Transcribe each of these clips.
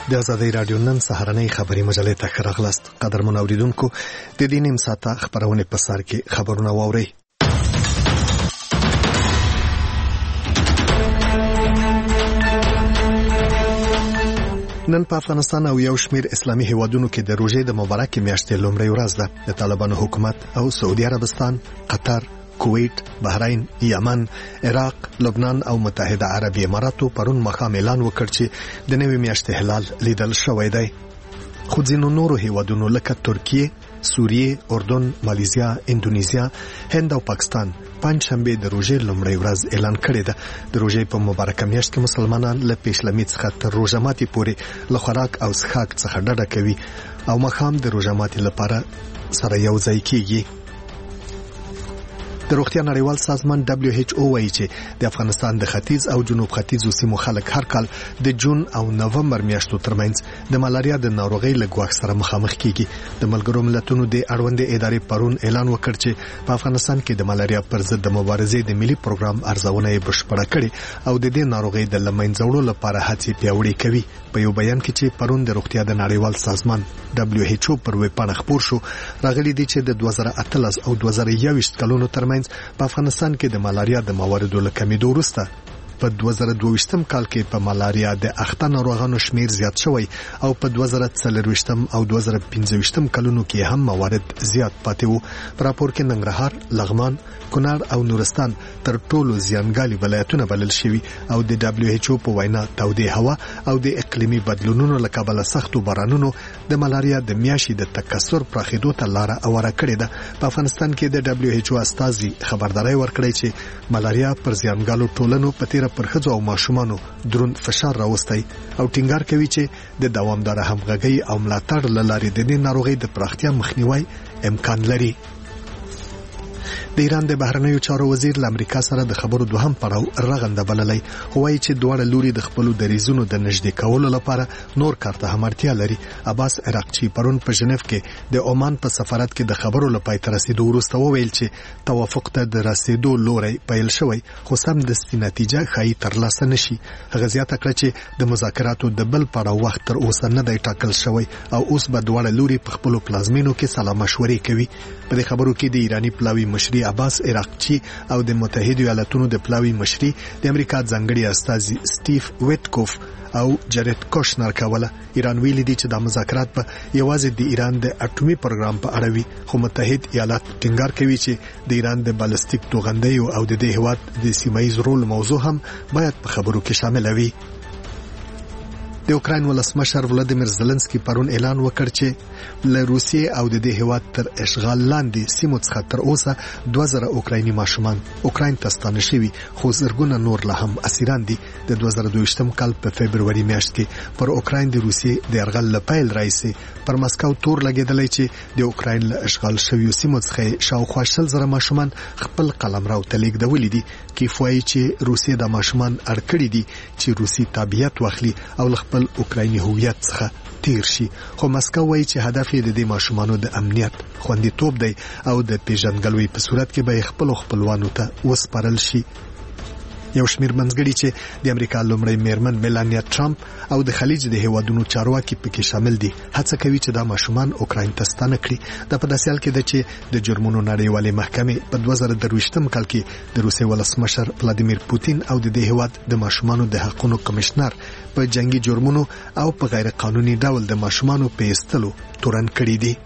د آزادۍ رادیو نن سهارنۍ خبري مجلې ته ښه راغلاست. قدرمن اوریدونکو، د دې نیم ساعته خبرونه په سر کې خبرونه واورئ. نن په افغانستان او یو شمېر اسلامي هیوادونو کې د روژې د مبارکې میاشتې لومړۍ ورځ ده. د طالبانو حکومت او سعودي عربستان، قطر، کویت، بحرین، یمن، عراق، لبنان او متحده عربي اماراتو پرون مخام اعلان وکړ چې د نوې میاشتې هلال لیدل شوی دی. خو ځینو نورو هیوادونو لکه ترکیه، سوریه، اردن، مالیزیا، اندونیزیا، هند او پاکستان پنځشنبه د روژې لومړۍ ورځ اعلان کړې ده. د روژې په مبارکه میاشت کې مسلمانان له پیشلمي څخه تر روژه ماتي پورې له خوراک او څښاک څخه ډډه کوي او مخام د روژه ماتي لپاره سره یو ځای کیږي. د روغتیا نړیوال سازمان WHO وایي چې د افغانستان د ختیځ او جنوب ختیځو سیمو خلک هر کال د جون او نومبر میاشتو ترمنځ د ملاریا د ناروغۍ له ګواښ سره مخامخ کیږي. د ملګرو ملتونو د اړوندې ادارې پرون اعلان وکړ چې په افغانستان کې د ملاریا پر ضد د مبارزې د ملي پروګرام ارزونه یې بشپړه کړې او د دې ناروغۍ د له منځه وړلو لپاره هڅې پیاوړې کوي. په یو بیان کې چې پرون د روغتیا د نړیوال سازمان WHO پر ویب پاڼه خپور شو، راغلي دي چې د 2018 او 2021 کلونو ترمنځ په افغانستان کې د ملاریا د مواردو له کمیدو وروسته په 2022 کال کې په ملاریا د اخته ناروغانو شمیر زیات شوی او په 2024 او 2025 کلونو کې هم موارد زیات پاتې وو. په راپور کې ننګرهار، لغمان، کونړ او نورستان تر ټولو زیانګالي ولایتونه بلل شوي او د WHO په وینا تودې هوا او د اقلیمي بدلونونو له کبله سختو بارانونو د ملاریا د میاشي د تکثر پراخېدو ته لاره اوره کړې ده. په افغانستان کې د WHO استازي خبرداري ورکړی چې ملاریا پر زیانګالو ټولنو په تیر پر ښځو او ماشومانو دروند فشار راوستی او ټینګار کوي چې د دوامدار همغږۍ او ملاتړ له لارې د دې ناروغۍ د پراختیا مخنیوي امکان لري. د ایران د بهرنیو چارو وزیر له امریکا سره د خبرو دوهم پړاو رغنده بللی، خو وایي چې دواړه لوري د خپلو دریځونو د نږدې کولو لپاره نور کار ته هم اړتیا لري. عباس عراقچي پرون په ژنیف کې د عمان په سفارت کې د خبرو له پای ته رسیدو وروسته وویل چې توافق ته د رسیدو لوری پیل شوی، خو سمدستي نتیجه ښایي ترلاسه نشي. هغه زیاته کړه چې د مذاکراتو د بل پړاو وخت تر اوسه نه دی ټاکل شوی او اوس به دواړه لوري په خپلو پلازمینو کې سلا مشورې کوي. په دې خبرو کې د ایرانی پلاوی مشري عباس عراقچي او د متحده ایالاتونو د پلاوی مشري د امریکا ځانګړي استازي سټیف ویټکوف او جریټ کوشنر کوله. ایران ویلي دي چې د مذاکرات په یوازې د ایران د اټومي پروګرام په اړه وي، خو متحد ایالات ټینګار کوي چې د ایران د بالستیک توغندیو او د دې هیواد د سیمایي رول موضوع هم باید په خبرو کې شامل وي. د اوکراین ولسمشر ولادیمیر زلنسکي پرون اعلان وکړ چې له روسیې او د دې هیواد تر اشغال لاندې سیمو څخه تر اوسه 2000 اوکرایني ماشومان اوکراین ته ستانه شوي، خو زرګونه نور لا هم اسیران دي. د 2022 کال په فبرवरी میاشت کې پر اوکراین د روسیې د یرغل له پیل راهیسې پر مسکو تور لګېدلی چې د اوکراین له اشغال شویو سیمو څخه شاوخوا 100,000 ماشومان خپل قلمرو ته لیږدولي دي. کیف وایي چې روسیې د ماشومان اړ کړي دي چې روسي تابعیت واخلي او خپل اوکرایني هویت څخه تیر شي، خو مسکو وایي چې هدف یې د دې ماشومانو د امنیت خوندیتوب دی او د پیژندګلوۍ په صورت کې به خپلوانو ته وسپارل شي. یو شمیر منځګړي چې د امریکا لومړی میرمن میلانیا ټرمپ او د خلیج د هیوادونو چارواکي پکې شامل دي، هڅه کوي چې دا ماشومان اوکراین ته ستانه کړي. دا په داسې حال کې ده چې د جرمونو نړیوالې محکمې په 2023 کال کې د روسیې ولسمشر ولادیمیر پوتین او د دې هیواد د ماشومانو د حقوقو کمشنر په جنگي جرمونو او په غیر قانوني ډول د ماشومانو په ایستلو تورن کړي دي.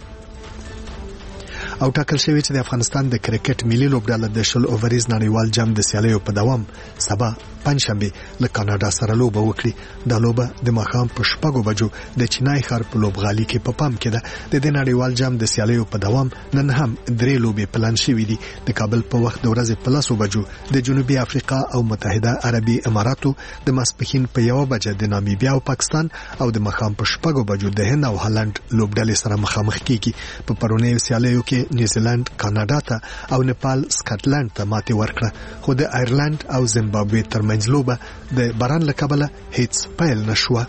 او ټاکل شوی چې د افغانستان د کرکټ ملي لوبډله د 10 اووريز نړیوال جام د سیالیو په دوام سبا پنځشنبه له کاناډا سره لوبه وکړي. دا لوبه د ماښام په 6 بجو د چینای ښار په لوبغالي کې په پام کې ده. د نړیوال جام د سیالیو په دوام نن هم 3 لوبې پلان شوې دي. د کابل په وخت د ورځې په 10 بجو د جنوبي افریقا او متحده عربي اماراتو د ماسپښین په 1 بجه د نامیبیا او پاکستان او د ماښام په 6 بجو د هند او هالند لوبډلې سره مخامخ کیږي. په پرونیو سیالیو کې نیوزیلند کاناډا ته او نیپال سکاټلند ته ماتې ورکړه، خو د ایرلند او زیمبابوې ترمنځ لوبه د باران له کبله هیڅ پیل نشوه.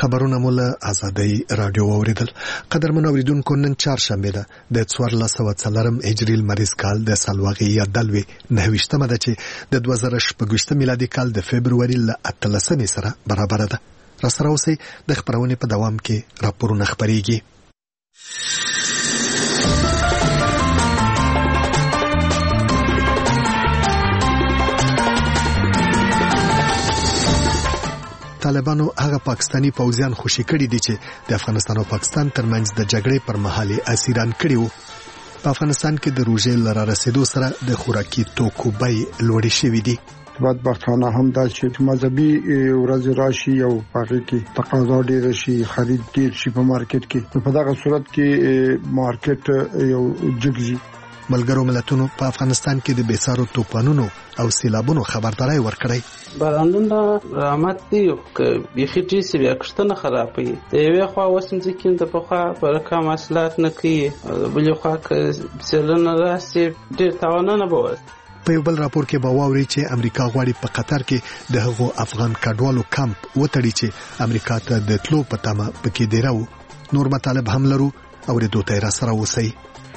خبرونه مو له آزادۍ رادیو اوریدل. قدرمن اوریدونکو، نن چهارشنبه ده د 1404 هجری لمریز کال د سالواغي یا دلوي 29مه ده چې د 2016 میلادي کال د فبرवरी ل 13 سره برابر ده. را سره اوسئ د خبرونې په دوام کې راپورونه خبريږي. طالبانو هغه پاکستانی پوځیان خوشي کړي دي چې د افغانستان او پاکستان ترمنځ د جګړې پر مهال اسیران کړي وو. په افغانستان کې د روژې لاره رسیدو سره د خوراکي توکو بیې لوړې شوې دي. بدبختانه هم دا چې مذهبي ورځ راشي او هغه کې تقاضا ډېر شي، خرید ډېر شي په مارکیټ کې. په دغه صورت کې مارکیټ یو جګزي. ملګرو ملتونو په افغانستان کې د بیسارو طوفانونو او سیلابونو خبرداري ورکړی. بارانونه رحمت دی که بیخي ټیسي بیا کښتنه خرابوي. د یوې خوا وسمځي کې د پخوا برکه محصولات نه کوي، بلې خوا که سیلونه راسي ډېر تاوانونه به وي. په یو بل راپور کې به واوري چې امریکا غواړي په قطر کې د هغو افغان کډوالو کمپ وتړي چې امریکا ته د تلو په تمه پکې دیراو. نور مطالب هم لرو او د دوی را سره اوسئ.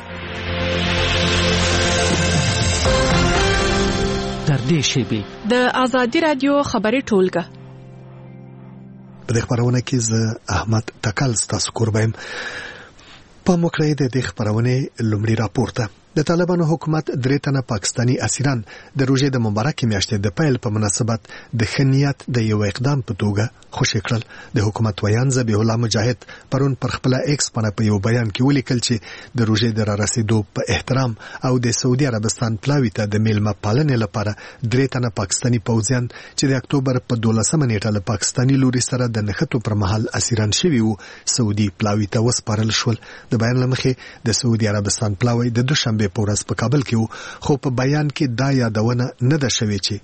د آزادی رادیو خبري ټولګه په دې خبرونه کې زه احمد تکل ستاسو قربایم. په مکرې د دې خبرونه لومړی راپورته د طالبانو حکومت 3 تنه پاکستانی اسیران د روژې د مبارکې میاشتې د پیل په مناسبت د خنیت د یو اقدام په توګه خوشی کړل. د حکومت ویان ذبیح الله مجاهد پرون پر خپل ایکس باندې په یو بیان کې ولیکل چې د روژې د را رسیدو په احترام او د سعودي عربستان پلاوی ته د میلمه پالنې لپاره 3 تنه پاکستانی پوځیان چې د اکتوبر په 12مه نیټه له پاکستانی لوري سره د نښتو پر مهال اسیران شوي وو سعودي پلاوی ته وسپارل شول. د بیان لمخې د سعودي عربستان پلاوی د دوشنبه په ورځ په کابل کې وو، خو په بیان کې دا یادونه نه ده شوې چې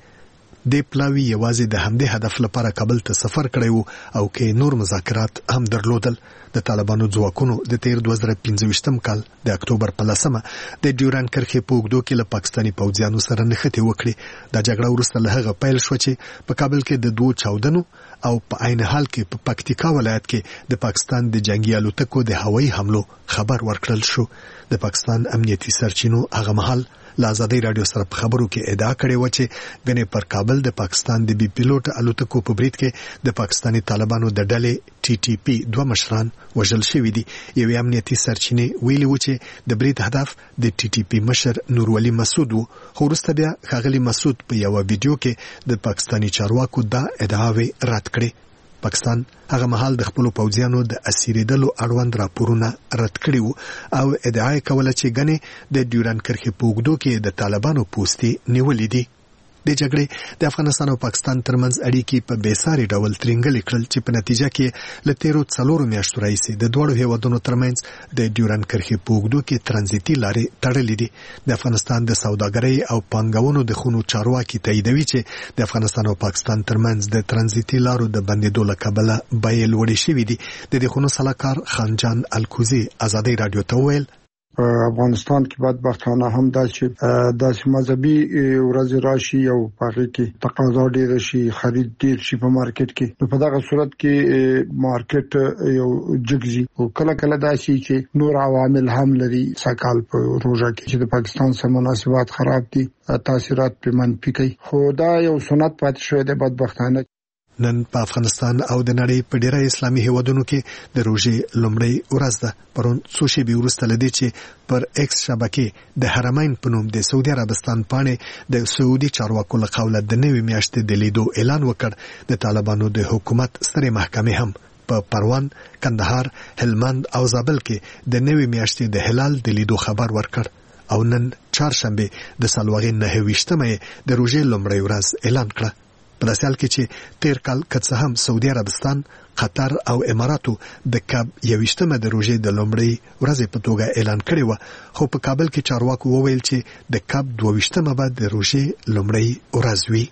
د پلاوی یوازې د همدې هدف لپاره کابل ته سفر کړی وو او کې نور مذاکرات هم درلودل. د طالبانو ځواکونو د تیر 2015 کال د اکتوبر په 10مه د ډیوران کرښې په اوږدو کې له پاکستانی پوځیانو سره نښتې وکړي. دا جګړه وروسته له هغه پیل شو چې په کابل کې د 2 چاودنو او په عین حال کې په پکتیکا ولایت کې د پاکستان د جنگي الوتکو د هوایي حملو خبر ورکړل شو. د پاکستان امنیتي سرچینو هغه مهال له آزادۍ رادیو سره په خبرو کې ادعا کړې و چې غنې پر کابل د پاکستان د بي پیلوټ الوتکو په برید کې د پاکستانی طالبانو د ډلې TTP 2 مشران وژل شوي دي. یو امنیتي سرچینې ویلي و چې د برید هدف د TTP مشر نورولي مسعود و، خو وروسته بیا ښاغلي مسعود په یو ویډیو کې د پاکستانی چارواکو دا ادعاوې رد کړې. پاکستان هغه مهال د خپل پوځیانو د اسیریدلو اړوند راپورونه رد کړي وو او ادعا کوله چې غنې د ډیوران کرښې په اوږدو کې د طالبانو پوستې نیولې دي. د جګړې د افغانستان او پاکستان ترمنځ اړیکې په بیساري ډول ترنګلې کړل چې په نتیجه کې له 13 میاشتو راهیسې د دوه هیوادونو ترمنځ د ډیوران کرښې په اوږدو کې ترانزیتي لارې تړلې دي. د افغانستان د سوداګرۍ او پانګونو د خونو چارواکي تاییدوي چې د افغانستان او پاکستان ترمنځ د ترانزیتي لارو د بندیدو له کبله بیې لوړې شوې دي. د دې خونو سلاکار خانجان الکوزي آزادۍ رادیو ته وویل افغانستان کې بدبختانه هم دا چې د مذهبي ورځ راشي او هغه کې تقاضا ډېر شي، خرید ډېر شي په مارکیټ کې. نو په دغه صورت کې مارکیټ یو جګزي او کله کله دا شي چې نور عوامل هم لري. سکهال په روژه کې چې د پاکستان سره مناسبات خراب دي، تاثیرات په منفي کوي، خو دا یو سنت پاتې شوی دی بدبختانه. نن په افغانستان او د نړۍ په ډیره اسلامي هیوادونو کې د روژې لومړی ورځ ده. پرون څو شېبې وروسته لدې چې پر ایکس شبکې د حرمین په نوم د سعودي عربستان پاڼې د سعودي چارواکو له قوله د نوې میاشتې د لیدو اعلان وکړ. د طالبانو د حکومت سترې محکمې هم په پروان، کندهار، هلمند او زابل کې د نوې میاشتې د هلال د لیدو خبر ورکړ او نن چهارشنبه د سالواغي 29مه د روژې لومړی ورځ اعلان کړه. په داسې حال کې چې تیر کال که څه هم سعودي عربستان، قطر او اماراتو د کب 21مه د روژې د لومړۍ ورځې په توګه اعلان کړی و، خو په کابل کې چارواکو وویل چې د کب 22مه به د روژې لومړۍ ورځ وي.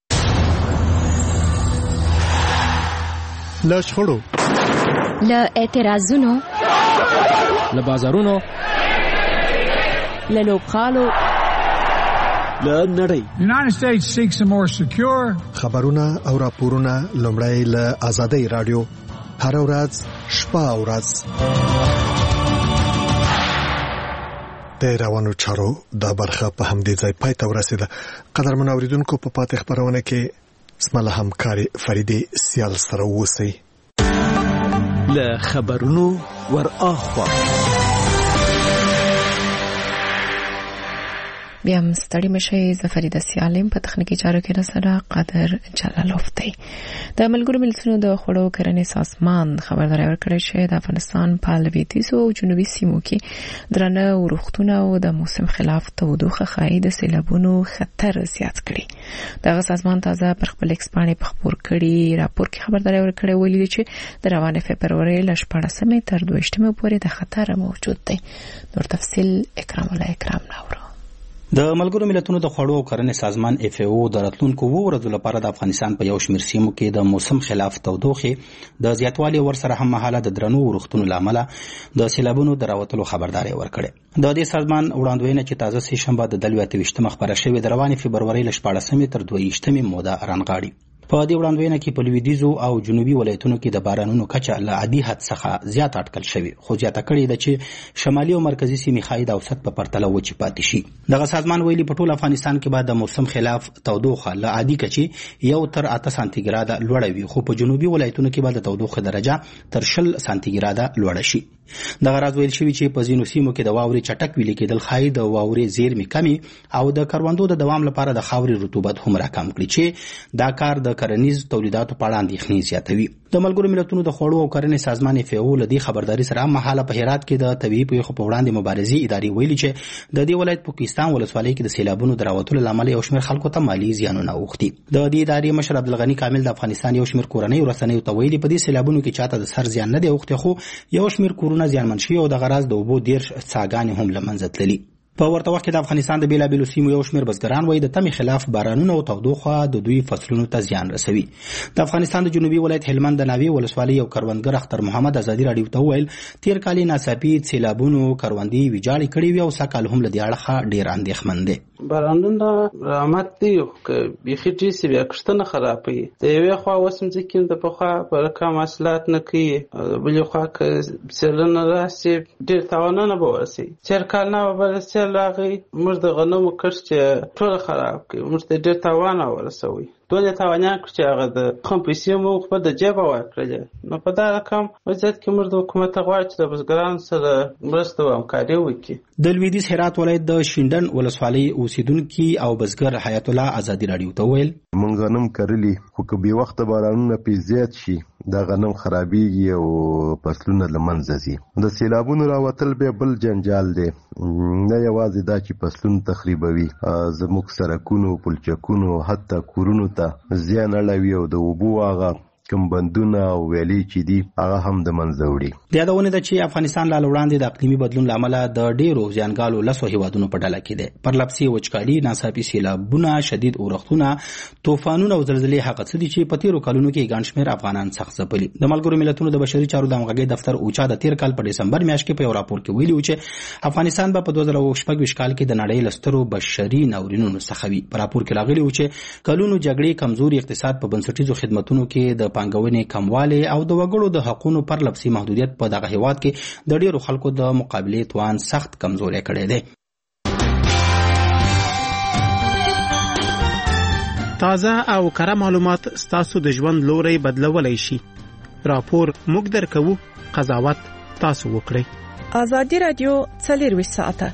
له شخړو، له اعتراضونو، له بازارونو، له لوبغالو، نړۍ. United States seeks a more secure. خبرونه او راپورونه لومړی له آزادۍ رادیو. هر ورځ شپه او ورځ د روانو چارو د برخه په همدې ځای پای ته ورسېده. قدرمن اوریدونکو په پاتې خبرونه کې سمله همکاري فریدي سیال سره اوسئ. له خبرونو ور اخوا بیا هم ستړي مشئ. زه فریده سیالم په تخنیکي چارو کې رسره قادر جلالوف دی. د ملګرو ملتونو د خوړو کرنې سازمان خبرداری ورکړی چې د افغانستان په لویدیځو او جنوبي سیمو کې درنه ورښتونه او د موسم خلاف تودوخه ښایي د سیلابونو خطر زیات کړي. دغه سازمان تازه پر خپل ایکس باندې په خبر کړي راپور کې خبرداری ورکړی ویلي چې د روانه فبرورۍ له 14 تر 22 پورې د خطر موجود دی. نور تفصیل اکرام ناورو. د ملګرو ملتونو د خوړو او کرنې سازمان FAO د راتلونکو 2 ورځو لپاره د افغانستان په یو شمېر سیمو کې د موسم خلاف تودوخې د زیاتوالي ورسره هم مهاله د درنو ورښتونو له امله د سیلابونو د راوتلو خبرداری ورکړې. د دې سازمان وړاندوینه چې تازه سه شنبه د 28 خبره شوې د روانې فبرورۍ له 14 تر 22 موده رانغاړي. په دې وړاندوینه کې په لویدیځو او جنوبي ولایتونو کې د بارانونو کچه له عادي حد څخه زیات اټکل شوی، خو زیاته کړې ده چې شمالي او مرکزي سیمې ښایي د اوسط په پرتله وچې پاتې شي. دغه سازمان ویلي په ټول افغانستان کې به د موسم خلاف تودوخه له عادي کچې 1 تر 8 سانتیګراده لوړه وي، خو په جنوبي ولایتونو کې به د تودوخه درجه تر 20 سانتیګراده لوړه شي. دغه راز ویل شوی چې په ځینو سیمو کې د واورې چټک ویلې کېدل ښایي د واورې زیرمې کمي او د کروندو د دوام لپاره د خاورې رطوبت هم راکم کړي، چې دا کار د کرنیز تولیداتو په اړه اندېښنې زیاتوي. د ملګرو ملتونو د خوړو او کرنې سازمان FAO له دې خبرداري سره مهاله په هرات کې د طبيعي پیښو په وړاندې مبارزې ادارې ویلي چې د دې ولایت په پاکستان ولسوالۍ کې د سیلابونو د راوتلو لامل یو شمېر خلکو ته مالی زیانونه اوښتي. د دې ادارې مشر عبدالغني کامل د افغانستان یو شمېر کورنۍ رسنیو ته ویلي په دې سیلابونو کې چاته د سر زیان نه دی اوښتی، خو یو شمېر کورونه زیانمن شوي او د غراض د اوبو 10 څاګانې هم له منځه تللي. په ورته وخت کې د افغانستان د بیلابیلو سیمو یو شمېر بزګران وایي د تمې خلاف بارانونه او تودوخه د دوی فصلونو ته زیان رسوي. د افغانستان د جنوبي ولایت هلمند د ناوې ولسوالۍ یو کروندګر اختر محمد ازادي راډیو ته وویل تیر کال ناڅاپي سیلابونو کروندې ویجاړې کړې وي او سږکال هم له دې اړخه ډېر اندېښمن دی. بارانونه رحمت دی که بیخي ډېسې بیا کښتونه خرابوي. د یوې خوا اوس مځکې د پخوا په رقم حاصلات نه کوي، بلې خوا که سیلونه راسي ډېر تاوانونه به ورسي. تېر کال نه به بله سیل راغی، موږ د غنمو کښت چې ټوله خراب کړي، موږ ته ډېر تاوان ورسوي. دونه تاوانیان کړ چې هغه د خپل پیسې مو خپل د جیبه ورکړلې. نو په دا رقم وضعیت کې موږ د حکومت غواړو چې د بزګرانو سره مرسته او همکاري وکړي. د لویدیځ هرات ولایت د شینډن ولسوالۍ اوسیدونکي او بزګر حیات الله ازادي راډیو ته ویل مونږ غنم کرلی، خو که بې وخته بارانونه پې زیات شي دا غنم خرابېږي او فصلونه له منځه ځي. د سیلابونو راوتل بیا بل جنجال دی، نه یوازې دا چې فصلونه تخریبوي، زموږ سړکونو پلچکونو حتی کورونو ته زیان اړوي او د اوبو هغه کوم بندونه او ویلې چې دي هغه هم د منځه وړي. د یادونه ده چې افغانستان لا وړاندې د اقلیمي بدلون له امله د ډېرو زیانګالو لسو هیوادونو په ډله کې دی. پرلپسې وچکالي، ناڅاپي سیلابونه، شدید اورښتونه، طوفانونه او زلزلې هغه څه دي چې په تیرو کلونو کې ګڼ شمېر افغانان سخت ځپلي. د ملګرو ملتونو د بشري چارو د همغږۍ دفتر اوچا د تیر کال په ډسمبر میاشت کې په یو راپور کې ویلي و چې افغانستان به په 2026 کال کې د نړۍ له سترو بشري ناورینونو څخه وي. په راپور کې راغلي و چې کلونو جګړې، کمزوري اقتصاد، په بنسټیزو خدماتونو کې د پانګونې کموالی او د وګړو د حقوقو پرلپسې محدودیت په دغه هیواد کې د ډیرو خلکو د مقابلې توان سخت کمزوری کړی دی. تازه او کره معلومات ستاسو د ژوند لوري بدلولای شي. راپور موږ درکو، قضاوت تاسو وکړئ. ازادي رادیو 24 ساعته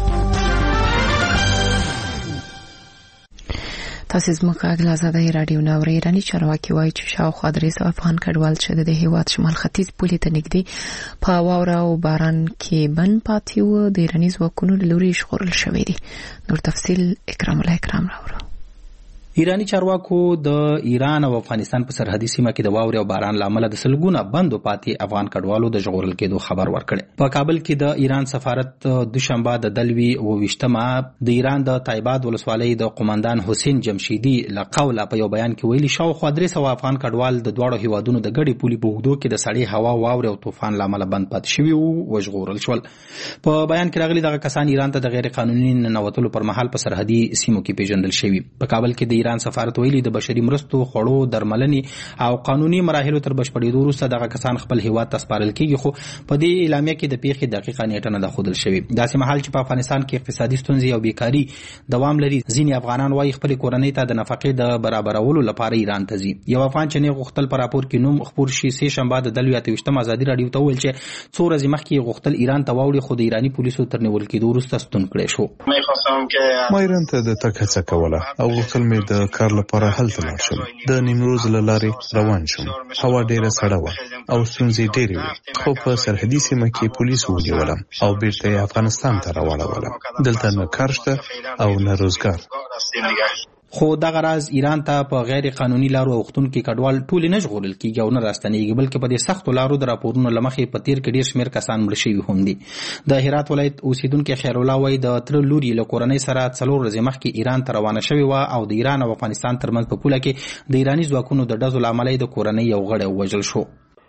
تاسو زموږ غږ آزادۍ رادیو ناوري رانی چارواکي وایي چې شاوخوا 300 افغان کډوال چې د هیواد شمال ختیځ پولې ته نږدې په واوره او باران کې بند پاتې وو د ایراني ځواکونو له لوري ژغورل شوي دي. نور تفصیل اکرام راوړو. ایرانی چارواکو د ایران او افغانستان په سرحدي سیمه کې د واورې او باران لامل د سلګونه بندو پاتې افغان کډوالو د ژغورل کېدو خبر ورکړي. په کابل کې د ایران سفارت دوشنبه د دلوي او وشتمه د ایران د تایباد ولسوالۍ د قومندان حسین جمشیدی له قوله په یو بیان کې ویلي شاوخوا 300 افغان کډوال د دواړو هیوادونو د ګډي پولي په اوږدو کې د سړې هوا، واورې او طوفان لامل بند پاتې شوي او ژغورل شول. په بیان کې راغلي دغه کسان ایران ته د غیر قانوني ننوتلو پر مهال په سرحدي سیمو کې پیژندل شوي. په کابل کې د ایران ایران سفارت ویلي د بشري مرستو خوړو درملنې او قانوني مراحلو تر بشپړېدو وروسته دغه کسان خپل هیواد ته سپارل کیږي، خو په دې اعلامیه کې د پیښې دقیقه نیټه نه ده ښودل شوې. داسې مهال چې په افغانستان کې اقتصادي ستونزې او بیکاري دوام لري، ځینې افغانان وايي خپل کورنۍ ته د نفقې د برابرولو لپاره ایران ته ځي. یو افغان چې نه غوښتل په راپور کې نوم خپور شي، سه شنبه د 28 ازادي راډیو ته ویل چې څو ورځې مخکې غوښتل ایران ته واوړي، خو د ایرانی پولیسو تر نیول کېدو وروسته ستون کړی شو. ما ایران ته د تګ هڅه کوله او غوښتل مې د کار لپاره هلته لاړ شم. د نیمروز له لارې روان شوم. هوا ډېره سړه وه او ستونزې ډېرې وې، خو په سرحدي سیمه کې پولیسو ونیولم او بیرته یې افغانستان ته راوړولم. دلته نه کار شته او نه روزګار. خو دغه راز ایران ته په غیر قانوني لارو اوښتونکي کډوال ټول نه ژغورل کیږي او نه راستنیږي، بلکې په دې سختو لارو د راپورونو له مخې په تیر کې ډېر شمېر کسان مړه شوي هم دي. د هرات ولایت اوسیدونکي خیرالله وایي د تره لور یې له کورنۍ سره 4 ورځې مخکې ایران ته روانه شوې وه او د ایران او افغانستان ترمنځ په پوله کې د ایراني ځواکونو د ډزو له امله د کورنۍ یو غړی ووژل شو.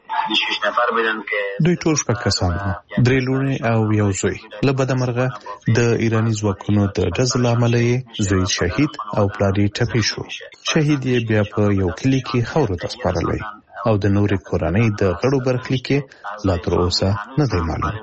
دوی ټول 6 کسان وو، 3 لوڼې او یو زوی. له بده مرغه د ایرانی ځواکونو د ډزو له امله یې زوی شهید او پلار یې ټپي شو. شهید یې بیا په یو کلي کې خاورو ته سپارلی او د نورې کورنۍ د غړو برخلیک کې لا تر اوسه نه دی معلوم.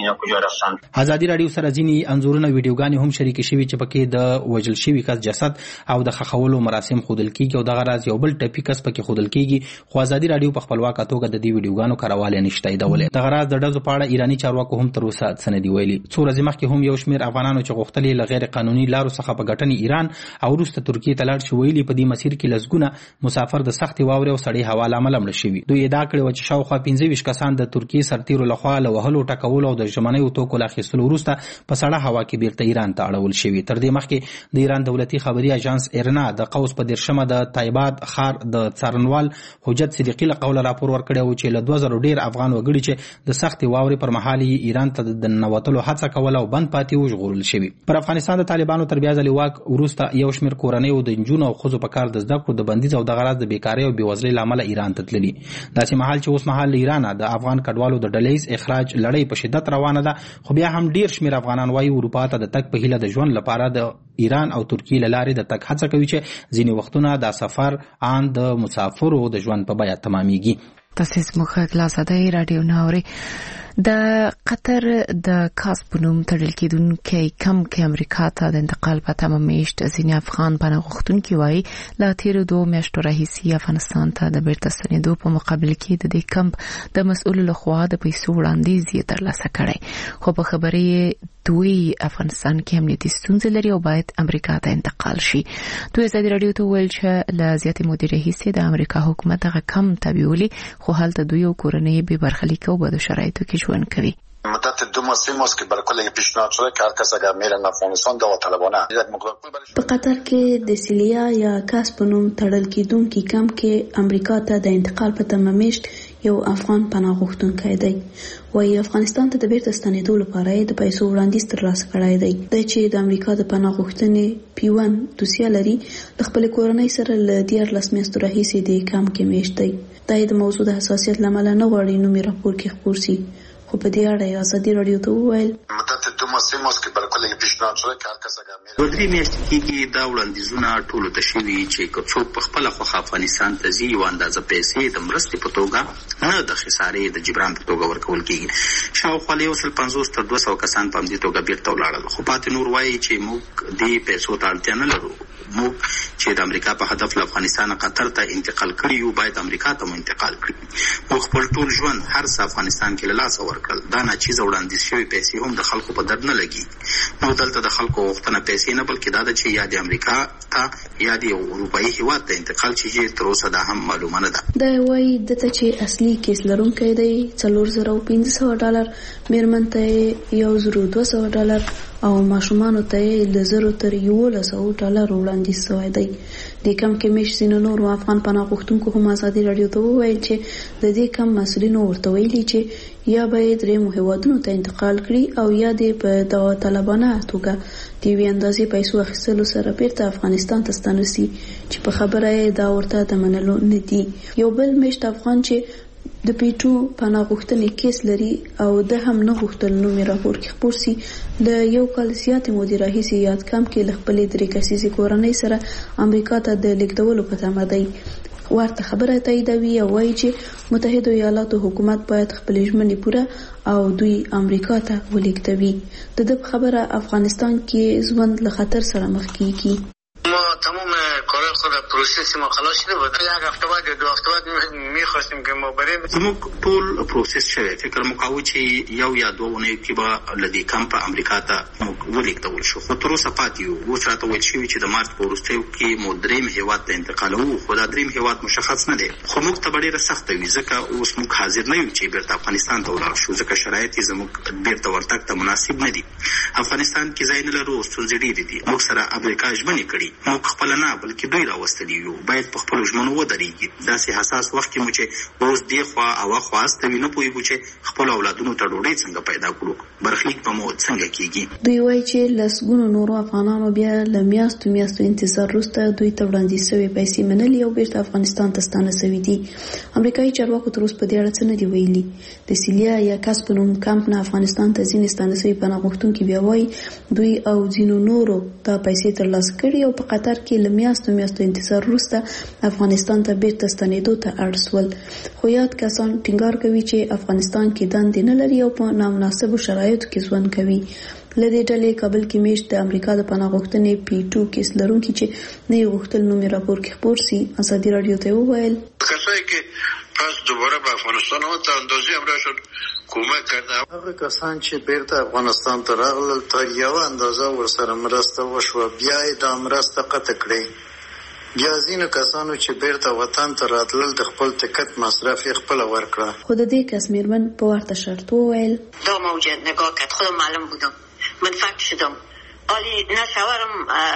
ازادي راډیو سره ځینې انځورونه ویډیوګانې هم شریکې شوي چې پکې د وژل شوي کس جسد او د ښخولو مراسم ښودل کیږي او دغه راز یو بل ټپي کس پکې ښودل کیږي، خو ازادي راډیو په خپلواکه توګه د دې ویډیوګانو کاروالی نشي تاییدولی. دغه راز د ډزو په اړه ایراني چارواکو هم تر اوسه څه نه دي ویلي. څو ورځې مخکې هم یو شمېر افغانانو چې غوښتل یې له غیر قانوني لارو څخه په ګټنې ایران او وروسته ترکیې ته لاړ شي، ویلي په دې مسیر کې لسګونه مسافر د سختې واورې او سړې هوا له امله مړه شوي. دوی ادعا کړې وه چې شاوخوا 25 کسان د ترکیې سرتیرو لخوا له وهلو ټکولو او د ژمنیو توکو له اخیستلو وروسته په سړه هوا کې بیرته ایران ته اړول شوي. تر دې مخکې د ایران دولتي خبري اژانس ایرنا د قوس په 13 د تایباد ښار د څارنوال حجت صدیقي له قوله راپور ورکړی و چې له 2000 ډېر افغان وګړي چې د سختې واورې پر مهال یې ایران ته د ننوتلو هڅه کوله او بند پاتې و ژغورل شوي. پر افغانستان د طالبانو تر بیا ځلې واک وروسته یو شمېر کورنیو د نجونو او ښځو په کار د زده کړو د بندیز او دغه راز د بیکارۍ او بېوزلۍ له امله ایران ته تللي. داسې مهال چې اوس مهال له ایرانه د افغان کډوالو د ډلهییز اخراج لړۍ په شدت روانه ده، خو بیا هم ډېر شمېر افغانان وایي اروپا ته د تګ په هیله د ژوند لپاره د ایران او ترکیې له لارې د تګ هڅه کوي چې ځینې وختونه دا سفر ان د مسافرو د ژوند په بیه تمامیږي. تاسو زموږ له ازادي راډیو ناوري. د قطر د کاس په نوم تړل کېدونکي کم کې امریکا ته د انتقال په تمه میشت ځینې افغان پناه غوښتونکي وایي له تیرو 2 میاشتو راهیسې افغانستان ته د بیرته ستنېدو په مقابل کې د دې کمپ د مسؤل لخوا د پیسو وړاندیز یې ترلاسه کړی، خو په خبرې دوی افغانستان کې امنیتي ستونزې لري او باید امریکا ته انتقال شي. دوی ازادي راډیو ته ویل چې له زیاتې مودې راهیسې د امریکا حکومت هغه کم تبیولي، خو هلته دوی او کورنۍ بې برخلیک او بدو شرایطو کې ژوند کوي. مدت 2 ماه 3 ماه که برای کل پیشنهاد شده که هر کس اگر میرن افغانستان داوطلبانه یک مقدار پول برای په قطر کې د سیلیا یا کاس په نوم تړل کېدونکي کم کې امریکا ته د انتقال په تمه میشت یو افغان پناه غوښتونکی دی. وایي افغانستان ته د بیرته ستنېدو لپاره یې د پیسو وړاندیز ترلاسه کړی دی. دی چې د امریکا د پناه غوښتنې پیون دوسیه لري، د خپلې کورنۍ سره له 14 میاشتو راهیسې د کم کې میشت دی. دا د موضوع د حساسیت له امله نه غواړي نومي راپور کې خپور شي، خو په دې اړه ازادي راډیو ته وویل مدت 2 ماه 3 ماه که برای کل پیشنهاد شده که هر کس اگر میرن 2-3 میاشتې کېږي دا وړاندیزونه ټولو ته شوي چې که څوک په خپله خوښه افغانستان ته ځي یو اندازه پیسې د مرستې په توګه نه د خسارې د جبران په توګه ورکول کېږي. شاوخوا 150 تر 200 کسان په همدې توګه بیرته ولاړل، خو پاتې نور وایي چې موږ دې پیسو ته اړتیا نه لرو. موږ چې د امریکا په هدف له افغانستان قطر ته انتقال کړي یو باید امریکا ته مو انتقال کړي. موږ خپل ټول ژوند هر څه افغانستان کې له لاسه ورکړل. دا ناچیزه وړاندیز شوي پیسې هم د خلکو په درد نه لګي. نو دلته د خلکو غوښتنه پیسې نه بلکې دا ده چې یا د امریکا ته یا د اروپایي هیواد ته انتقال شي، تر اوسه دا هم معلومه نه ده. دا وایي دته چې اصلي کیس لرونکی دی $4500، میرمن ته $1200 او ماشومانو ته له 0 تر $1100 وړاندیز شوی دی. د کم کې میش ځینو نورو افغان پناه غوښتونکو هم ازادي راډیو ته وویل چې د دې کم مسؤلینو ورته ویلي چې یا باید درېیمو هیوادونو ته انتقال کړي او یا دې په داوطلبانه توګه د یوې اندازې پیسو اخیستلو سره بیرته افغانستان ته ستانه سي، چې په خبره یې دا ورته د منلو نه دي. یو بل میشت افغان چې د پیټو پناه غوښتنې کیس لري او د هم نه غوښتل نومي راپور کې خپور سي ل یو کال زیاتې مودې راهیسې یاد کم کې له خپلې 3 کسیزې کورنۍ سره امریکا ته د لیږدولو په تمه دی. ورته خبره تاییدوي او وایي چې متحده ایالاتو حکومت باید خپل ژمنې پوره او دوی امریکا ته ولېږدوي. د دې خبره افغانستان کې ژوند له خطر سره مخ کیږي. ما تمام کار خود پروسس ما خلاص شده بود. یک هفته بعد یا 2 هفته بعد می‌خواستیم که ما بریم. زموږ ټول پروسس شوی. فکر مو کاوه چې یو یا 2 ونې کې به لدی کمپ امریکا ته ولېږدول شو. خو تر اوسه پاتې یو. اوس راته ویل شوي چې د مارچ په وروستیو کې مو دریم هیواد ته انتقالوو، خو دا دریم هیواد مشخص نه دی. خو موږ ته به ډېره سخته وي ځکه اوس موږ حاضر نه یو چې بیرته افغانستان ته ولاړ شو، ځکه شرایط یې زموږ بیرته ورتګ ته مناسب نه دي. افغانستان کې ځای نه لرو، ستونزې ډېرې دي. موږ سره امریکا ژمنې کړي، موږ خپله نه بلکې دوی راوستلي یو. باید په خپلو ژمنو ودرېږي. داسې حساس وخت کې مو چې اوس دې خوا او اخوا استوي نه پوهېږو چې خپلو اولادونو ته ډوډۍ څنګه پیدا کړو، برخلیک به مو څنګه کېږي. دوی وایي چې لسګونو نورو افغانانو بیا له میاشتو انتظار وروسته دوی ته وړاندیز شوې پیسې منلي او بیرته افغانستان ته ستانه شوي دي. امریکایي چارواکو تر اوسه په دې اړه څه نه دي ویلي. د سیلیا یا کاس په نوم کمپ نه افغانستان ته ځینې ستانه شوي پناه غوښتونکي بیا وایي دوی او ځینو نورو دا پیسې ترلاسه کړي او په قطر کې له میاشتو انتظار وروسته افغانستان ته بیرته ستنېدو ته اړ شول. خو یاد کسان ټینګار کوي چې افغانستان کې دندې نه لري او په نامناسبو شرایطو کې ژوند کوي. له دې ډلې کابل کې میشت د امریکا د پناه غوښتنې پیټو کیس لرونکي چې نه یې غوښتل نومي راپور کې خپور سي ازادي رادیو ته وویل کسایی که پس دوباره به افغانستان آمد اندازه همراهشون کمک کرده. هغه کسان چې بیرته افغانستان ته راغلل تا یو اندازه ورسره مرسته وشوه، بیا یې دا مرسته قطع کړې. بیا ځینو کسانو چې بیرته وطن ته راتلل د خپل تکت مصرف یې خپله ورکړه. خو د دې کس میرمن په ورته شرط وویل دا موجه نگاه کرد، خودم معلوم بودم، منفعل شدم. آلی نه شوهرم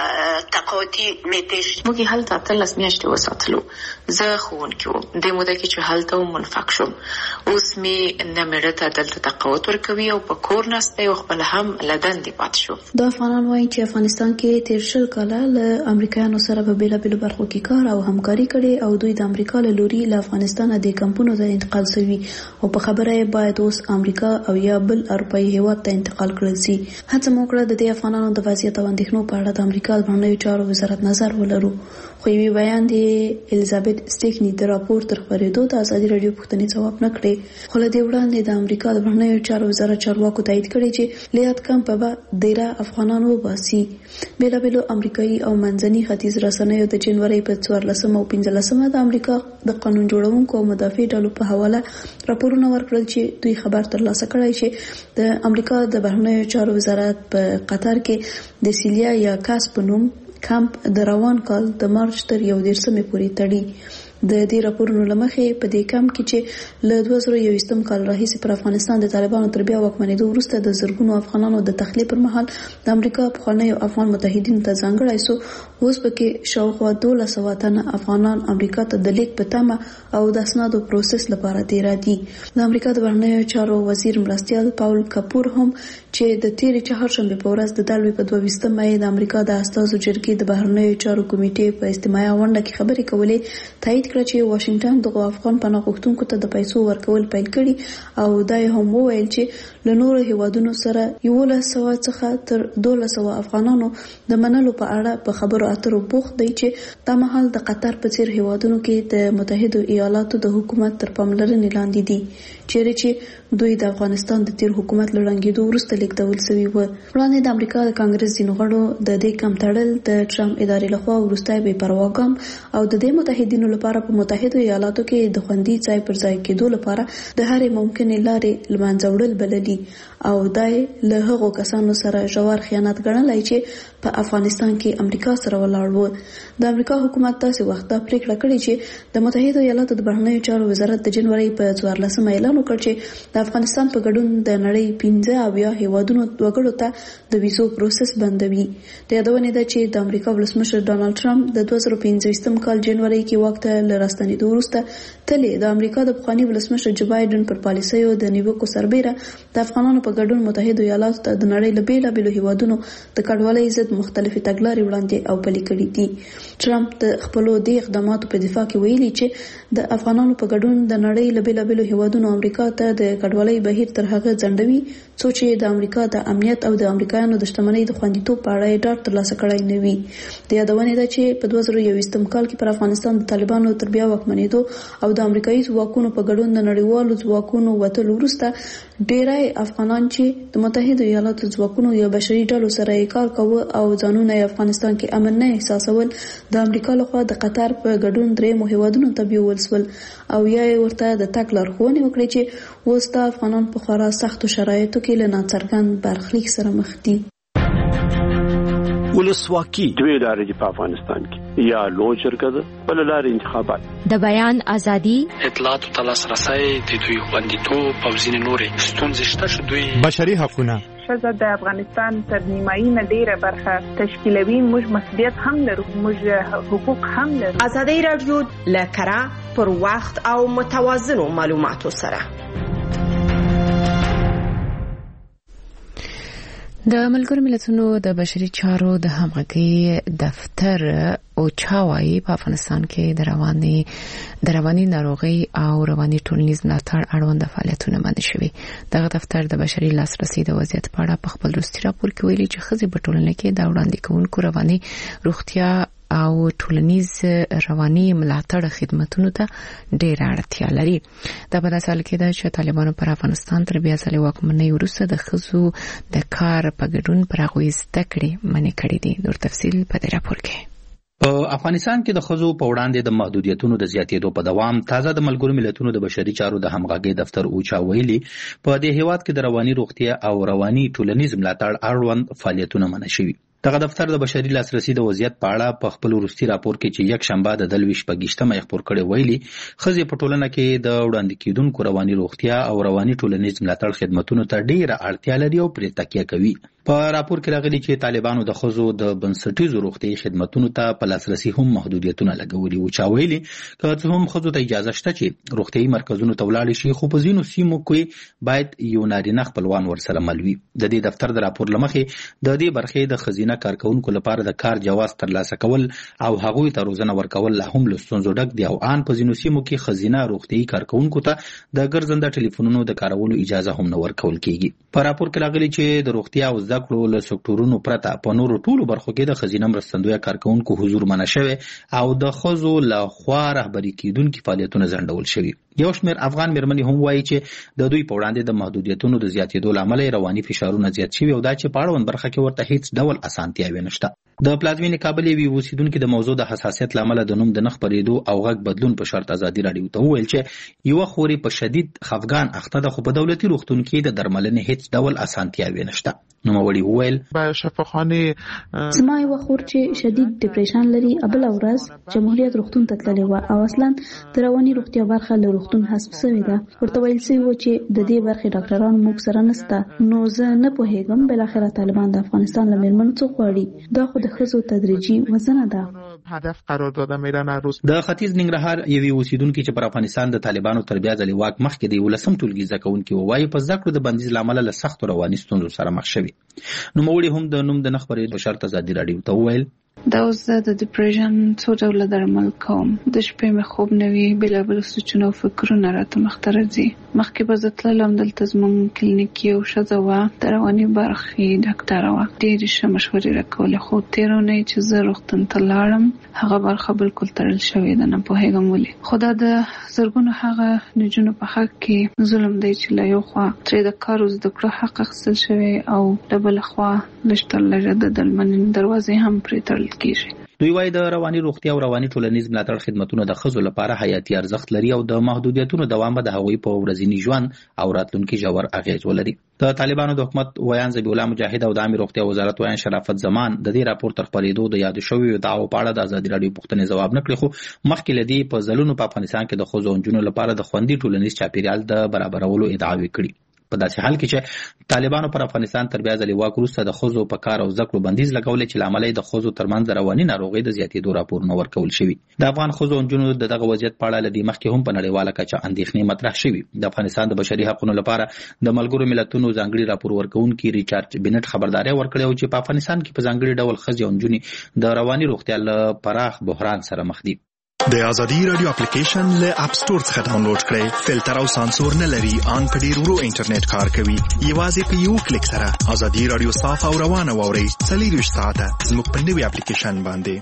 تقاطی میتش موږ هلته 13 میاشتې وساتلو. زه ښوونکې وم. دې موده کې چې هلته وم منفق شوم. اوس مې نه مېړه ته دلته تقاعد ورکوي او په کور ناست دی او خپله هم له دندې پاتې شو. دا افغانان وایي چې افغانستان کې تېر 20 کاله له امریکایانو سره په بېلابېلو برخو کې کار او همکاري کړې او دوی د امریکا له لوري له افغانستانه د کمپونو ته انتقال شوي او په خبره یې باید اوس امریکا او یا بل اروپایي هېواد ته انتقال کړل شي. هڅه مو وکړه د دې افغانانو د وضعیت او اندېښنو په اړه د امریکا د بهرنیو چارو وزارت نظر ولرو. خو یوې بیان د الیزابت سټیکني د راپور تر خپرېدو د ازادي راډیو پوښتنې ځواب نه کړې. خو له دې وړاندې د امریکا د بهرنیو چارو وزارت چارواکو تایید کړی چې لیات کمپ به 13 افغانان وباسي. بېلابېلو امریکایي او منځني ختیځ رسنیو د جنوري په 14 او 15 د امریکا د قانون جوړونکو او مدافع ډلو په حواله راپورونه ورکړل چې دوی خبر ترلاسه کړی چې د امریکا د بهرنیو چارو وزارت په قطر کې د سیلیا یا کاس په نوم کمپ د روان کال د مارچ تر 11 پورې تړي. د دې راپورونو لمخې په دې کمپ کې چې له 2021 کال راهیسې پر افغانستان د طالبانو تر بیا واکمنېدو وروسته د زرګونو افغانانو د تخلیه پر مهال د امریکا پخوانیو افغان متحدینو ته ځانګړی سو. اوس پکې شاوخوا 1200 تنه افغانان امریکا ته د لیک په تمه او د اسنادو پروسس لپاره تیر دي. د امریکا د بهرنیو چارو وزیر مرستیال پاول کپور هم چې د تیرې چهارشنبه په ورځ د دالوي په 22 مې د امریکا د استازو جرګې د بهرنیو چارو کمیټې په اجتماعي غونډه کې خبرې کولې، تایید کړ چې واشنگټن دغه افغان پناه غوښتونکو ته د پیسو ورکول پیل کړي او دا هم وویل چې له نورو هیوادونو سره 1100 څخه تر 1200 افغانانو د منلو په اړه په خبرو اترو بوخت دی چې دا مهال د قطر په څیر هیوادونو کې د متحده ایالاتو د حکومت تر پاملرنې لاندې دي، چیرې چې دوی د افغانستان د تیر حکومت لړنګېدو وروسته لیږدول شوي و. وړاندې د امریکا د کانګرس ځینو غړو د دې کم تړل د ټرمپ ادارې لخوا وروستی بې پروا ګام او د دې متحدینو لپاره په متحده ایالاتو کې د خوندي ځای پر ځای کېدو لپاره د هرې ممکنې لارې له منځه وړل بللي او دا له هغو کسانو سره ژور خیانت ګڼلی چې په افغانستان کې امریکا سره ولاړ و. د امریکا حکومت داسې وخت دا پریکړه کړې چې د متحده ایالاتو د بهرنیو چارو وزارت د جنوري په 14 اعلان وکړ چې د افغانستان په ګډون د نړۍ 15 هیوادونو وګړو ته د ویزو پروسس بندوي. د یادونې ده چې د امریکا ولسمشر ډانلډ ټرمپ د 2015 کال جنوري کې واک ته له راستنېدو وروسته تلې د امریکا د پخواني ولسمشر جو بایدن پر پالیسیو د نیوکو سربیره د افغانانو په ګډون متحده ایالاتو ته د نړۍ له بېلابېلو هیوادونو د کډوالۍ ضد په مختلفې تګلارې وړاندې او پلي کړي دي. ټرمپ د خپل د اقداماتو په دفاع کې ویلي چې د افغانانو په ګډون د نړۍ له بیلابیلو هیوادونو امریکا ته د کډوالۍ بهیر تر هغه ځنډوي څو چې د امریکا د امنیت او د امریکایانو د شتمنۍ د خوندیتوب په اړه ډاډ ترلاسه کړی نه وي. د یادونې ده چې په 2021 کال کې پر افغانستان د طالبانو تر بیا واکمنېدو او د امریکایي ځواکونو په ګډون د نړیوالو ځواکونو وتلو وروسته ډېری افغانان چې د متحده ایالاتو ځواکونو یا بشري ډلو سره کار کاوه او ځانونه یې افغانستان کې امن نه احساسول د امریکا لخوا د قطر په ګډون درېیمو هیوادونو ته بیول شول او یا یې ورته د تګ لارښوونې وکړې چې اوس د افغانان په خورا سختو شرایطو کې له ناڅرګند برخلیک سره مخ دي. ولسواکي دوی لارې دي په افغانستان کې، یا لوی شرکت بل لارې انتخابات، د بیان ازادي، اطلاعاتو ته لاسرسی، د دوی خوندیتوب او ځینې نورې ستونزې شته چې دوی بشري حقونه. ښځه د افغانستان تر نیمایي نه ډیره برخه تشکیلوي. موږ مسؤلیت هم لرو، موږ حقوق هم لرو. ازادي راډیو له کره پر وخت او متوازنو معلوماتو سره. د ملګرو ملتونو د بشري چارو د همغږي دفتر اوچا وايي په افغانستان کې د رواني ناروغي او رواني ټولنیز ملاتړ اړوند فعالیتونه باندې شوي. دغه دفتر د بشري لاسرسي د وضعیت په اړه په خپل وروستي راپور کې ویلي چې ښځې په ټولنه کې د وړاندې کوونکو رواني روغتیا او ټولنیز رواني ملاتړ خدماتونو ته ډېر اړتیا لري. دا په داسې حال کې ده چې طالبانو پر افغانستان تر بیا ځلې واکمنۍ وروسته د ښځو د کار په ګډون پر هغوی زده کړې منع کړي دي. نور تفصیل په دې راپور کې. په افغانستان کې د ښځو په وړاندې د محدودیتونو د زیاتېدو په دوام تازه د ملګرو ملتونو د بشري چارو د همغږۍ دفتر اوچا ویلي په دې هیواد کې د رواني روغتیا او رواني ټولنیز ملاتړ اړوند فعالیتونه منع شوي. دغه دفتر د بشري لاسرسي د وضعیت په اړه په خپل وروستي راپور کې چې یک شنبه د 28 خبر کړي ویلي ښځې په ټولنه کې د وړاندې کېدونکو رواني روغتیا او رواني ټولنیز ملاتړ خدماتونو ته ډېره اړتیا لري او پرې تکیه کوي. په راپور کې راغلي چې طالبانو د ښځو د بنسټیزو روغتیايي خدماتونو ته په لاسرسي هم محدودیتونه لګولي وو. چا ویلي که څه هم ښځو ته اجازه شته چې روغتیايي مرکزونو ته ولاړ شي، خو په ځینو سیمو کې باید یو نارینه خپلوان ورسره مل وي. د دې دفتر د راپور له مخې د دې برخې د ښځینه کارکونکو لپاره د کار جواز ترلاسه کول او هغوی ته روزنه ورکول لا هم له ستونزو ډک دي او ان په ځینو سیمو کې ښځینه روغتیايي کارکونکو ته د ګرځنده ټلیفونونو د کارولو اجازه هم نه ورکول کیږي. په راپور کې راغلي چې د روغتیا او زده کړو له سکتورونو پرته په نورو ټولو برخو کې د ښځینه مرستندویه کارکونکو حضور منع شوی او د ښځو له خوا رهبري کیدونکي فعالیتونه ځنډول شوي. یو شمېر افغان مېرمنې هم وایي چې د دوی په وړاندې د محدودیتونو د زیاتېدو له امله رواني فشارونه زیات شوي او دا چې په اړوند برخه کې ورته هیڅ ډول اسانتیاوې نشته. د پلازمینې کابل یوې اوسیدونکي د موضوع د حساسیت له امله د نوم د نه خپرېدو او غږ بدلون په شرط ازادي راډیو ته وویل چې یوه خورې په شدید خفګان اخته ده خو په دولتي روغتون کې د درملنې هیڅ ډول اسانتیاوې نشته. نوموړي وویل زما یوه خور چې شدید ډیپریشن لري بله ورځ جمهوریت روغتون ته تللې وه او اصلا د رواني روغتیا برخه له روغتون حذف شوې ده. ورته ویل شوي وو چې د دې برخې ډاکټران موږ سره نشته. نو زه نه پوهېږم بالاخره طالبان د افغانستان له مېرمنو څه غواړي. دا خو د ښځو تدریجي وژنه ده. د ختیځ ننګرهار یوې اوسیدونکي چې پر افغانستان د طالبانو تر بیا ځلې واک مخکې د 11 ټولګي زده کوونکي ووایي په زده کړو د بندیز له امله له سختو رواني ستونزو سره مخ شوي. نوموړي هم د نوم د نه خپرېدو په شرط ازادي راډیو ته وویل دا اوس زه د ډیپریشن څو ډوله درمل کوم. د شپې مې خوب نه وي، بېلابېل سوچونه او فکرونه راته مخته راځي. مخکې به زه تللم، دلته زموږ کلینیک یو ښځه وه، د رواني برخې ډاکټره وه، ډېرې ښه مشورې راکولې. خو تېره اونۍ چې زه روغتون ته لاړم هغه برخه بالکل تړل شوې ده. نه پوهېږم ولې، خو دا د زرګونو هغه نجونو په حق کې ظلم دی چې له یو خوا ترې د کار او زده کړو حق اخیستل شوی او له بله خوا لږ تر لږه د درملنې دروازې هم پرې تړل کیږي. دوی وايي د رواني روغتیا او رواني ټولنیز ملاتړ خدماتونه د ښځو لپاره حیاتي ارزښت لري او د محدودیتونو دوام به د هغوی په ورځني ژوند او راتلونکي ژور اغېز ولري. د طالبانو د حکومت ویان ذبیح الله مجاهد او د عامه روغتیا وزارت ویان شرافت زمان د دې راپور تر خپرېدو د یادو شویو دعوو په اړه د ازادي راډیو پوښتنې ځواب نه کړی، خو مخکې له دې په ځلونو په افغانستان کې د ښځو او نجونو لپاره د خوندي ټولنیز چاپیریال د برابرولو ادعاوې کړي. په داسې حال کې چې طالبانو پر افغانستان تر بیا ځلې واک وروسته د ښځو په کار او زده کړو بندیز لګولی چې له امله یې د ښځو ترمنځ رواني ناروغۍ د زیاتېدو راپورونه ورکول شوي. د افغان ښځو او نجونو د دغه وضعیت په اړه له دې مخکې هم په نړیواله کچه اندېښنې مطرح شوي. د افغانستان د بشري حقوقو لپاره د ملګرو ملتونو ځانګړي راپور ورکوونکي ریچارډ بینټ خبرداری ورکړې او چې په افغانستان کې په ځانګړي ډول ښځې او نجونې د رواني روغتیا له پراخ بحران سره مخ دي. د ازادي رادیو اپلیکیشن له اپ سٹور څخه ډاونلوډ کړئ. فلټر او سانسور نه لري، ان په ډیر ورو انټرنیټ کار کوي. یوازې په یو کلیک سره ازادي رادیو صاف او روانه واورئ. 24 ساعته زموږ په نوي اپلیکیشن باندې.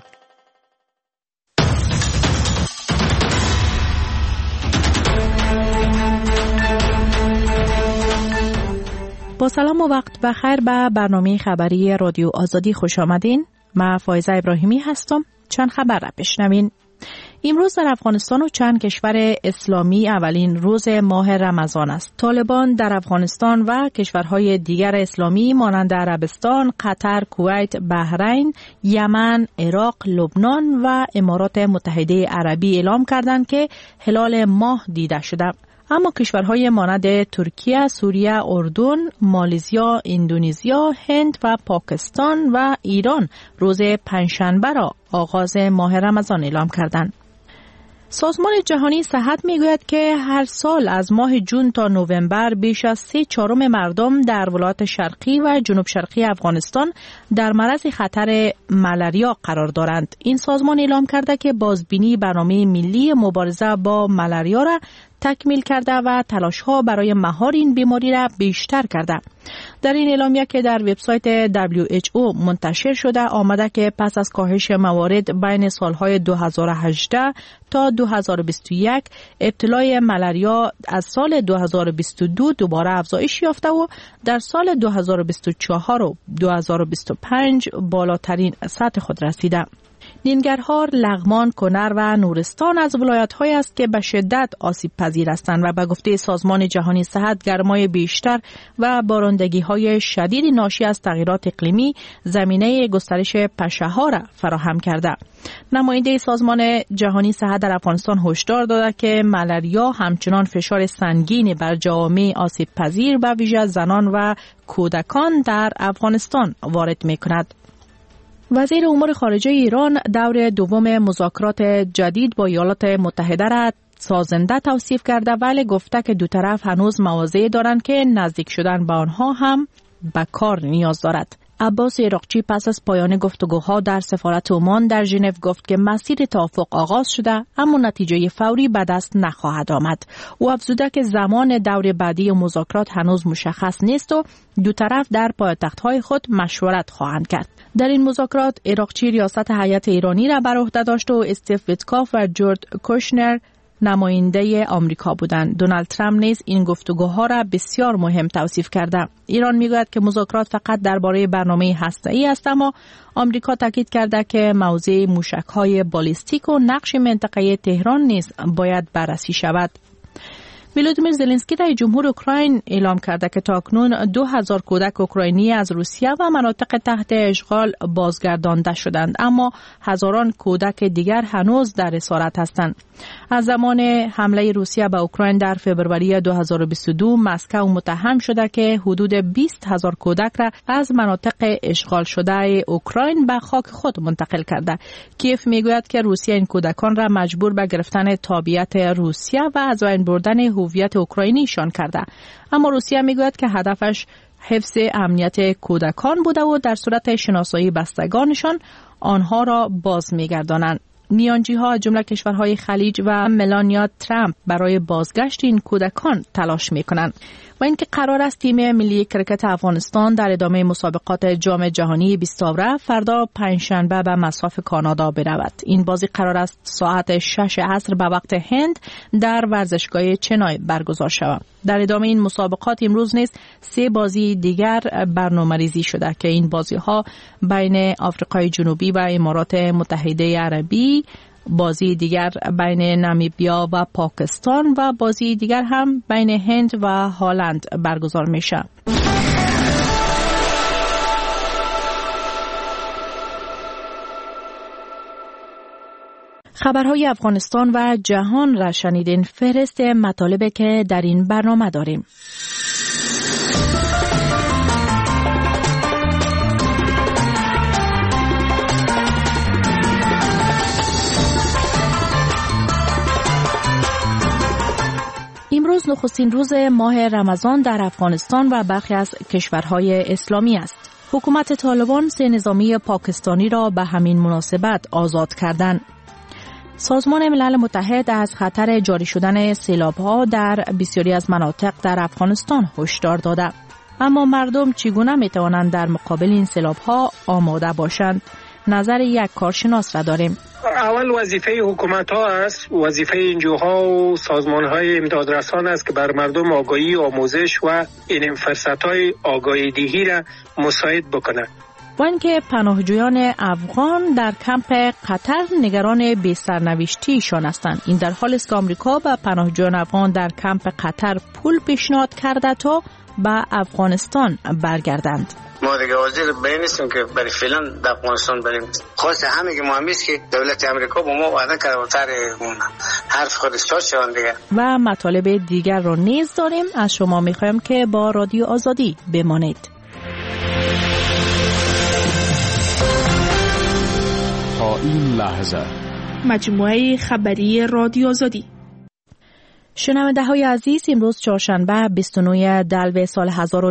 با سلام و وقت بخیر به برنامه خبری رادیو آزادی خوش آمدین. من فایزه ابراهیمی هستم. چند خبر را بشنوین. امروز در افغانستان و چند کشور اسلامی اولین روز ماه رمضان است. طالبان در افغانستان و کشورهای دیگر اسلامی مانند عربستان، قطر، کویت، بحرین، یمن، عراق، لبنان و امارات متحده عربی اعلام کردند که هلال ماه دیده شده. اما کشورهای مانند ترکیه، سوریه، اردن، مالزیا، اندونزیا، هند و پاکستان و ایران روز پنجشنبه را آغاز ماه رمضان اعلام کردند. سازمان جهانی صحت میگوید که هر سال از ماه جون تا نوامبر بیش از 3/4 مردم در ولایات شرقی و جنوب شرقی افغانستان در معرض خطر ملاریا قرار دارند. این سازمان اعلام کرده که بازبینی برنامه ملی مبارزه با ملاریا را تکمیل کرده و تلاش‌ها برای مهار این بیماری را بیشتر کرده. در این اعلامیه که در وبسایت WHO منتشر شده آمده که پس از کاهش موارد بین سالهای 2018 تا 2021 ابتلای ملاریا از سال 2022 دوباره افزایش یافته و در سال 2024 و 2025 بالاترین سطح خود رسیده. نینگرهار، لغمان، کنر و نورستان از ولایت‌هایی است که به شدت آسیب پذیر هستند و به گفته سازمان جهانی صحت گرمای بیشتر و بارندگی‌های شدید ناشی از تغییرات اقلیمی زمینه گسترش پشه‌ها را فراهم کرده. نماینده سازمان جهانی صحت در افغانستان هشدار داده که ملاریا همچنان فشار سنگینی بر جوامع آسیب پذیر و ویژه زنان و کودکان در افغانستان وارد می‌کند. وزیر امور خارجه ایران دور دوم مذاکرات جدید با ایالات متحده را سازنده توصیف کرده ولی گفته که دو طرف هنوز مواضعی دارند که نزدیک شدن به آنها هم به کار نیاز دارد. عباس عراقچی پس از پایان گفتگوها در سفارت عمان در ژنو گفت که مسیر توافق آغاز شده اما نتیجه فوری به دست نخواهد آمد. او افزوده که زمان دور بعدی مذاکرات هنوز مشخص نیست و دو طرف در پایتخت‌های خود مشورت خواهند کرد. در این مذاکرات عراقچی ریاست هیئت ایرانی را بر عهده داشت و استیو ویتکاف و جورج کوشنر نماینده آمریکا بودند. دونالد ترامپ نیز این گفتگوها را بسیار مهم توصیف کرده. ایران میگوید که مذاکرات فقط درباره برنامه هسته‌ای است اما آمریکا تاکید کرده که موضوع موشک‌های بالیستیک و نقش منطقه تهران نیز باید بررسی شود. ولودیمیر زلنسکی رئیس جمهور اوکراین اعلام کرده که تاکنون 2000 کودک اوکراینی از روسیه و مناطق تحت اشغال بازگردانده شدند اما هزاران کودک دیگر هنوز در اسارت هستند. از زمان حمله روسیه به اوکراین در فوریه 2022 مسکو متهم شده که حدود 20,000 کودک را از مناطق اشغال شده اوکراین به خاک خود منتقل کرده. کیف میگوید که روسیه این کودکان را مجبور به گرفتن تابعیت روسیه و از بین بردن هویت اوکراینیشان کرده. اما روسیه میگوید که هدفش حفظ امنیت کودکان بوده و در صورت شناسایی بستگانشان آنها را باز میگردانند. میانجی‌ها از جمله کشورهای خلیج و ملانیا ترامپ برای بازگشت این کودکان تلاش می‌کنند و اینکه قرار است تیم ملی کرکت افغانستان در ادامه مسابقات جام جهانی 20 آوره فردا پنجشنبه به مصاف کانادا برود. این بازی قرار است ساعت 6 عصر به وقت هند در ورزشگاه چنای برگزار شود. در ادامه این مسابقات امروز نیز 3 بازی دیگر برنامه‌ریزی شده که این بازی‌ها بین آفریقای جنوبی و امارات متحده عربی، بازی دیگر بین نامیبیا و پاکستان و بازی دیگر هم بین هند و هلند برگزار میشه. خبرهای افغانستان و جهان را شنیدین. فهرست مطالبی که در این برنامه داریم. امروز نخستین روز ماه رمضان در افغانستان و برخی از کشورهای اسلامی است. حکومت طالبان 3 نظامی پاکستانی را به همین مناسبت آزاد کردند. سازمان ملل متحد از خطر جاری شدن سیلاب‌ها در بسیاری از مناطق در افغانستان هشدار داده. اما مردم چگونه می‌توانند در مقابل این سیلاب‌ها آماده باشند؟ نظر یک کارشناس را داریم. اول وظیفه حکومت ها است، وظیفه انجوها و سازمان های امدادرسان است که بر مردم آگاهی، آموزش و این فرصت های آگاهی دهی را مساعد بکنند. و اینکه پناهجویان افغان در کمپ قطر نگران بی سرنوشتیشان هستند. این در حالی است که آمریکا به پناهجویان افغان در کمپ قطر پول پیشنهاد کرده تا به افغانستان برگردند. ما دیگه حاضر به نیستیم که برای فعلا در افغانستان بریم. خاصه همه که مهم است که دولت آمریکا با ما وعده کرده تر حرف خودش چاپ شوند دیگه. و مطالب دیگر را نیز داریم. از شما می‌خوایم که با رادیو آزادی بمانید. تا این لحظه مجموعه خبری رادیو آزادی. شنونده های عزیز، امروز چهارشنبه 29 دلو سال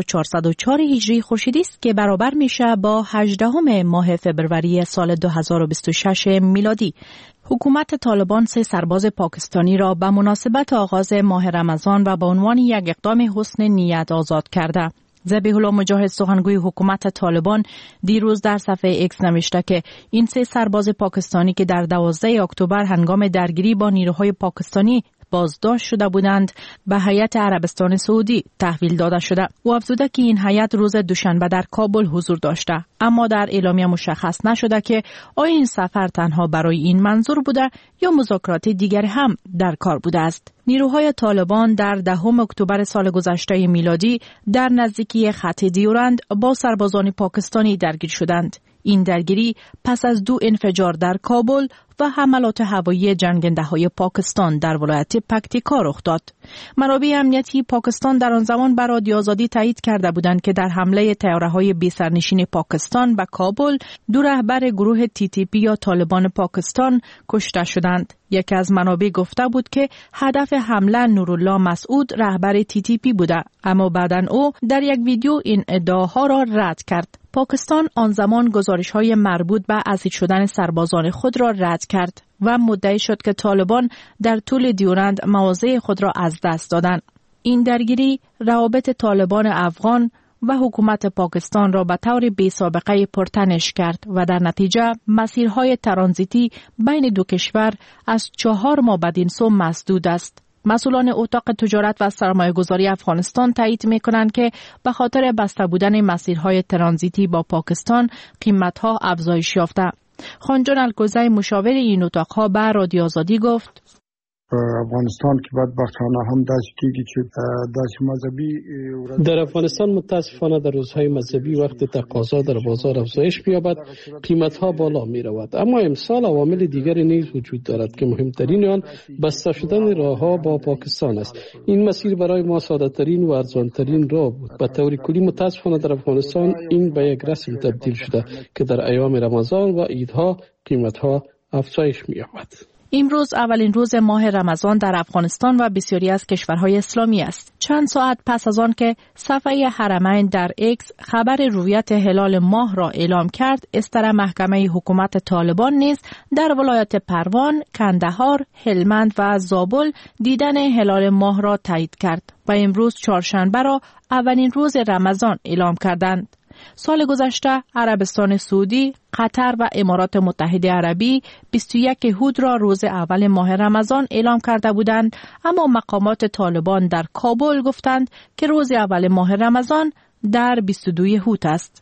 1404 هجری خورشیدی است که برابر میشه با 18 ماه فبروری سال 2026 میلادی. حکومت طالبان 3 سرباز پاکستانی را به مناسبت آغاز ماه رمضان و به عنوان یک اقدام حسن نیت آزاد کرده. ذبیح الله مجاهد سخنگوی حکومت طالبان دیروز در صفحه ایکس نوشته که این 3 سرباز پاکستانی که در 12 اکتبر هنگام درگیری با نیروهای پاکستانی بازداشت شده بودند به هیئت عربستان سعودی تحویل داده شده. او افزوده که این هیئت روز دوشنبه در کابل حضور داشته، اما در اعلامیه مشخص نشده که آیا این سفر تنها برای این منظور بوده یا مذاکرات دیگری هم در کار بوده است. نیروهای طالبان در 10 اکتبر سال گذشته میلادی در نزدیکی خط دیورند با سربازان پاکستانی درگیر شدند. این درگیری پس از 2 انفجار در کابل و حملات هوایی جنگنده‌های پاکستان در ولایت پکتیکا رخ داد. منابع امنیتی پاکستان در آن زمان به رادیو آزادی تایید کرده بودند که در حمله طیاره‌های بی‌سرنشین پاکستان به کابل 2 رهبر گروه TTP یا طالبان پاکستان کشته شدند. یکی از منابع گفته بود که هدف حمله نورالله مسعود رهبر TTP بوده، اما بعداً او در یک ویدیو این ادعاها را رد کرد. پاکستان آن زمان گزارش‌های مربوط به اسیر شدن سربازان خود را رد کرد و مدعی شد که طالبان در طول دیورند مواضع خود را از دست دادند. این درگیری روابط طالبان افغان و حکومت پاکستان را به طور بی‌سابقه پرتنش کرد و در نتیجه مسیرهای ترانزیتی بین 2 کشور از 4 ماه بدین سو مسدود است. مسئولان اتاق تجارت و سرمایه‌گذاری افغانستان تایید می‌کنند که به خاطر بسته بودن مسیرهای ترانزیتی با پاکستان قیمت‌ها افزایش یافته. خانجان الکوزی مشاور این اتاق‌ها به رادیو آزادی گفت: افغانستان که بدبختانه هم داشتی که داش مذهبی در افغانستان متاسفانه در روزهای مذهبی وقت تقاضا در بازار افزایش می‌یابد، قیمت‌ها بالا می‌رود. اما امسال عوامل دیگری نیز وجود دارد که مهمترین آن بسته شدن راه‌ها با پاکستان است. این مسیر برای ما ساده‌ترین و ارزان‌ترین راه بود. به طور کلی متاسفانه در افغانستان این به یک رسم تبدیل شده که در ایام رمضان و عیدها قیمت‌ها افزایش می‌یابد. امروز اولین روز ماه رمضان در افغانستان و بسیاری از کشورهای اسلامی است. چند ساعت پس از آن که صفحه حرمین در ایکس خبر رویت هلال ماه را اعلام کرد، استر محکمه حکومت طالبان نیز در ولایت پروان، کندهار، هلمند و زابل دیدن هلال ماه را تایید کرد و امروز چهارشنبه را اولین روز رمضان اعلام کردند. سال گذشته عربستان سعودی، قطر و امارات متحده عربی 21 هود را روز اول ماه رمضان اعلام کرده بودند، اما مقامات طالبان در کابل گفتند که روز اول ماه رمضان در 22 هود است.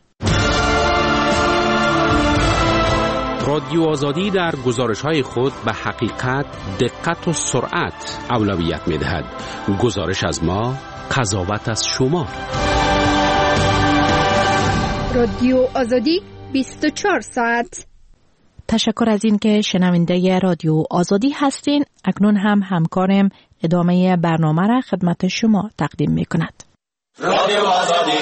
رادیو آزادی در گزارش‌های خود به حقیقت، دقت و سرعت اولویت می‌دهد. گزارش از ما، قضاوت از شما. رادیو آزادی 24 ساعت. تشکر از این که شنونده رادیو آزادی هستین. اکنون هم همکارم ادامه برنامه را خدمت شما تقدیم می کند. رادیو آزادی.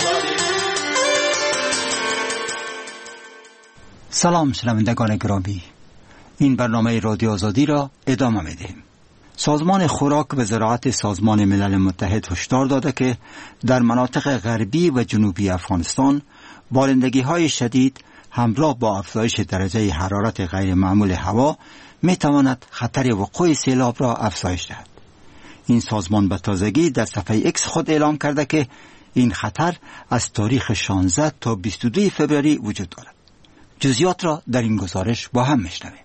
سلام شنوندگان گرامی، این برنامه رادیو آزادی را ادامه می دهیم. سازمان خوراک و زراعت سازمان ملل متحد هشدار داده که در مناطق غربی و جنوبی افغانستان بارندگی‌های شدید همراه با افزایش درجه حرارت غیر معمول هوا می تواند خطر وقوع سیلاب را افزایش دهد. این سازمان به تازگی در صفحه ایکس خود اعلام کرده که این خطر از تاریخ 16 تا 22 فوریه وجود دارد. جزئیات را در این گزارش با هم میشنویم.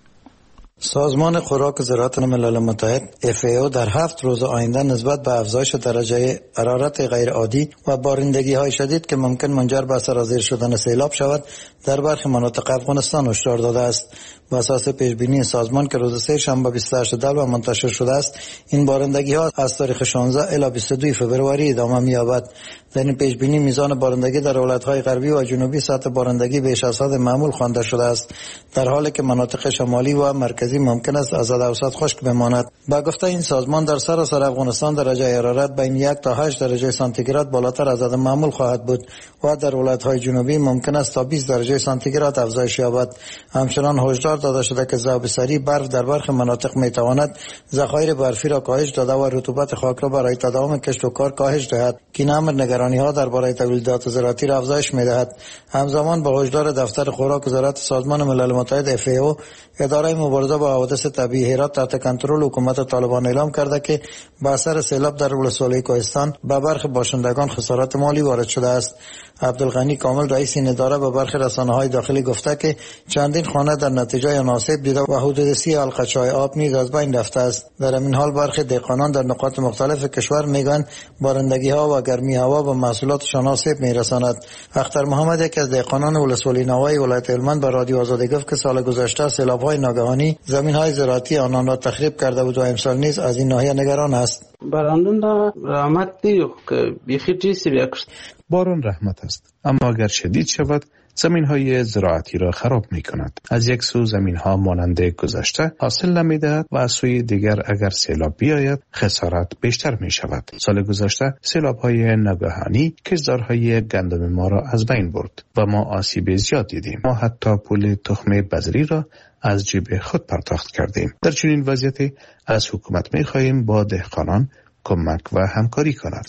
سازمان خوراک و زراعت ملل متحد FAO در 7 روز آینده نسبت به افزایش درجه حرارت غیر عادی و بارندگی‌های شدید که ممکن منجر به سرازیر شدن سیلاب شود در برخی مناطق افغانستان هشدار داده است. بر اساس پیشبینی سازمان که روز سه شنبه 28 دلو منتشر شده است، این بارندگی‌ها از تاریخ 16 الی 22 فوریه ادامه می‌یابد. در این پیشبینی میزان بارندگی در ولایت‌های غربی و جنوبی سطح بارندگی بیش از حد معمول خوانده شده است، در حالی که مناطق شمالی و مرکزی ممکن است از حد اوسط خشک بماند. با گفته این سازمان در سراسر افغانستان درجه حرارت بین 1 تا 8 درجه سانتیگراد بالاتر از حد معمول خواهد بود و در ولایت‌های جنوبی ممکن است تا 20 درجه سانتیگراد افزایش یابد. همچنان هشدار داده شده که ذوب سری برف در برخی مناطق میتواند ذخایر برفی را کاهش داده و رطوبت خاک را برای تداوم کشت و کار کاهش دهد که این امر نگرانی‌ها درباره تولیدات زراعتی را افزایش می‌دهد. همزمان با هشدار دفتر خوراک و زراعت سازمان ملل متحد FAO، اداره مبارزه با حوادث طبیعی هرات تحت کنترل حکومت طالبان اعلام کرده که به اثر سیلاب در ولسوالی کوهستان به برخی باشندگان خسارات مالی وارد شده است. عبدالغنی کامل رئیس این اداره به برخی رسانه‌های داخلی گفته که چندین خانه در نتیجه ناسب دیده و حدود 30 حلقه‌چای آب نیز از بین رفته است. در این حال برخی دهقانان در نقاط مختلف کشور میگن بارندگی‌ها و گرمی هوا به محصولاتشان آسیب میرساند. اختر محمد، یکی از دهقانان ولسوالی نوای ولایت هلمند، به رادیو آزادی گفت که سال گذشته سیلاب‌های ناگهانی زمین‌های زراعتی آنان را تخریب کرده بود و امسال نیز از این ناحیه نگران است. باران رحمت دی که بیخی چیزی بیاکرد. باران رحمت است، اما اگر شدید شود زمین‌های زراعتی را خراب می‌کند. از یک سو زمین‌ها مانند گذشته حاصل نمی‌دهد و از سوی دیگر اگر سیلاب بیاید خسارت بیشتر می‌شود. سال گذشته سیلاب‌های ناگهانی کشتزارهای گندم ما را از بین برد و ما آسیب زیاد دیدیم. ما حتی پول تخم بذری را از جیب خود پرداخت کردیم. در چنین وضعیتی از حکومت می‌خواهیم با دهقانان کمک و همکاری کند.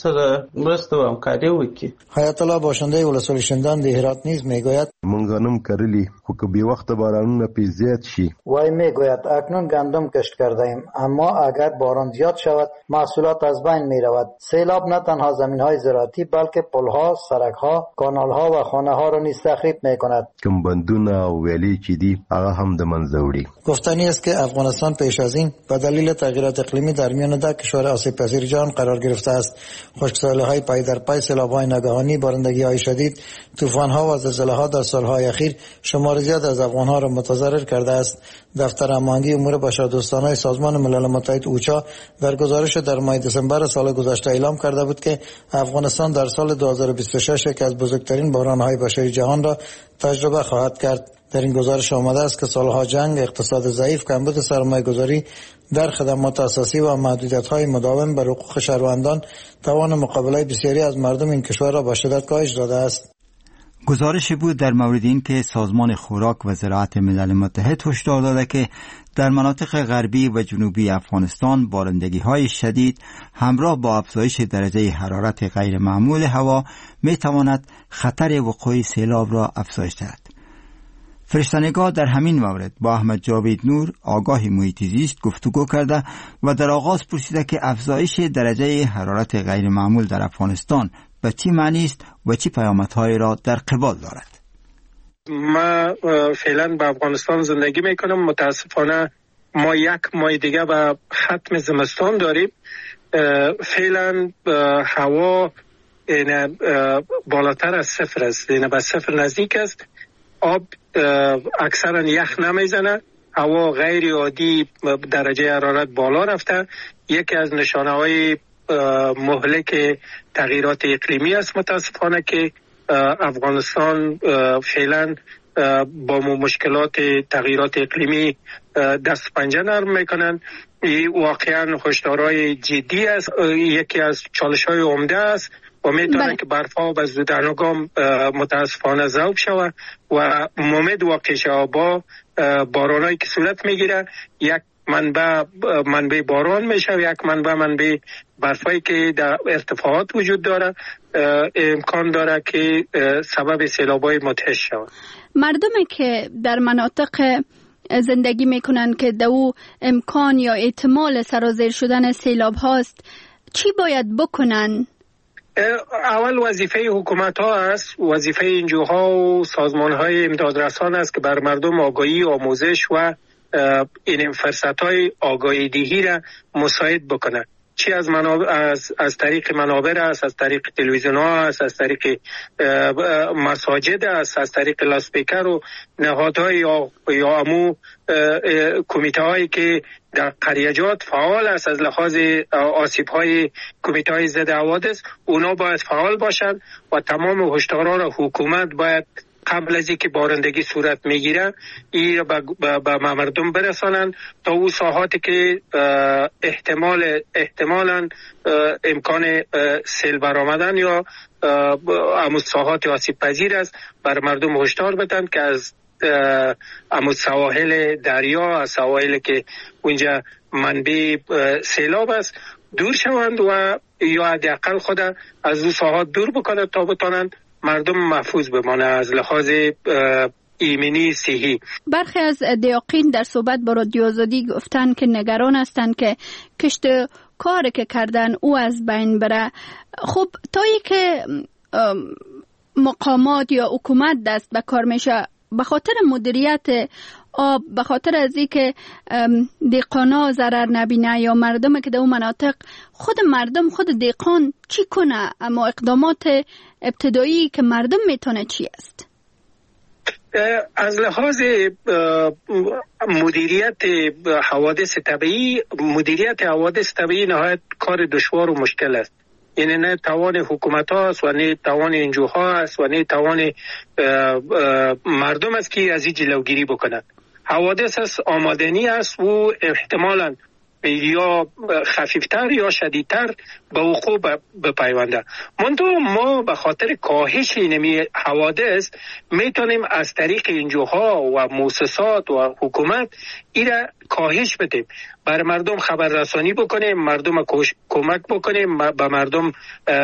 حیات الله باشنده ولسوالی شندان د هرات نیز میگوید منغنم کرلی خو که بی وقت بارانونه پی زیاد شي. وای میگوید اکنون گندم کشت کرده ایم، اما اگر باران زیاد شود محصولات از بین می رود. سیلاب نه تنها زمین های زراعتی بلکه پلها، سرکها، کانالها و خانه ها را نیز تخریب می کند. کم بندونه او ویلی چې دي هغه هم د منځه وړي. گفتنی است که افغانستان پیش از این به دلیل تغییرات اقلیمی در میان ده کشور آسیب پذیر جهان قرار گرفته است. خشکسالی‌های پای در پای، سیلاب‌های ناگهانی، بارندگی‌های شدید، طوفان‌ها و زلزله‌ها در سال‌های اخیر شمار زیاد از افغان‌ها را متضرر کرده است. دفتر هماهنگی امور بشردوستانه سازمان ملل متحد اوچا در گزارش در ماه دسامبر سال گذشته اعلام کرده بود که افغانستان در سال 2026 یکی از بزرگترین بحران‌های بشری جهان را تجربه خواهد کرد. در این گزارش آمده است که سالها جنگ، اقتصاد ضعیف، کمبود سرمایه‌گذاری در خدمات اساسی و محدودیت‌های مداوم بر حقوق شهروندان توان مقابله بسیاری از مردم این کشور را به شدت کاهش داده است. گزارشی بود در مورد این که سازمان خوراک و زراعت ملل متحد هشدار داده که در مناطق غربی و جنوبی افغانستان بارندگی‌های شدید همراه با افزایش درجه حرارت غیر معمول هوا می‌تواند خطر وقوع سیلاب را افزایش دهد. فرشته‌نگار در همین مورد با احمد جاوید نور، آگاه محیط زیست، گفتگو کرده و در آغاز پرسیده که افزایش درجه حرارت غیر معمول در افغانستان به چی معنی است و چی پیامدهای را در قبال دارد. ما فعلا به افغانستان زندگی میکنم. متاسفانه ما یک ماه دیگه به ختم زمستان داریم. فعلا هوا بالاتر از صفر است، به صفر نزدیک است. آب اکثرا یخ نمیزنه، هوا غیر عادی، درجه حرارت بالا رفته. یکی از نشانه‌های مهلک تغییرات اقلیمی است متاسفانه که افغانستان فعلا با مشکلات تغییرات اقلیمی دست پنجه نرم میکنن. واقعا هشدارهای جدی است، یکی از چالش‌های عمده است و میتونه که برفا به زودانگام متاسفانه ذوب شود و ممد واقع شود. با بارانایی که صورت میگیره یک منبع باران میشه و یک منبع برفایی که در ارتفاعات وجود داره امکان داره که سبب سیلاب‌های مدهش شود. مردمی که در مناطق زندگی میکنن که دو امکان یا احتمال سرازیر شدن سیلاب هاست چی باید بکنن؟ اول وظیفه حکومت ها است، وظیفه انجوها و سازمان های امدادرسان است که بر مردم آگاهی، آموزش و این فرصت های آگاهی دهی را مساعد بکنند. چی از طریق منابر است، از طریق تلویزیون ها است، از طریق مساجد است، از طریق لاسپیکر و نهادهای یا امو کمیته هایی که در قریجات فعال است از لحاظ آسیب های کمیته های ضد حوادث، اونا باید فعال باشند و تمام هشدارها را حکومت باید قبل از اینکه بارندگی صورت میگیره این به مردم برسانند تا او ساحاتی که احتمالاً امکان سیل برآمدن یا همون ساحات آسیب پذیر است بر مردم هشدار بدن که از همون سواحل دریا، از سواحل که اونجا منبع سیلاب است دور شوند و یا حداقل خود از اون ساحات دور بکنند تا بتانند مردم محفوظ بمانه از لحاظ ایمنی صحی. برخی از دیاقین در صحبت با رادیو آزادی گفتن که نگران هستند که کشت کاری که کردن او از بین بره. خب تا ای که مقامات یا حکومت دست به کار میشه به خاطر مدیریت آب، به خاطر از اینکه دهقانا ضرر نبینه یا مردم که در اون مناطق خود دهقان چی کنه؟ اما اقدامات ابتدایی که مردم میتونه چی است؟ از لحاظ مدیریت حوادث طبیعی نهایت کار دشوار و مشکل است. یعنی نه توان حکومت هاست و نه توان انجوها است و نه توان مردم است که از این جلوگیری بکنند. حوادث است، آمادنی است و احتمالاً یا خفیفتر یا شدیدتر به وقوع بپیونده. منتها ما به خاطر کاهش این حوادث میتونیم از طریق انجوها و مؤسسات و حکومت این را کاهش بدیم، بر مردم خبررسانی بکنیم، مردم کمک بکنیم، به مردم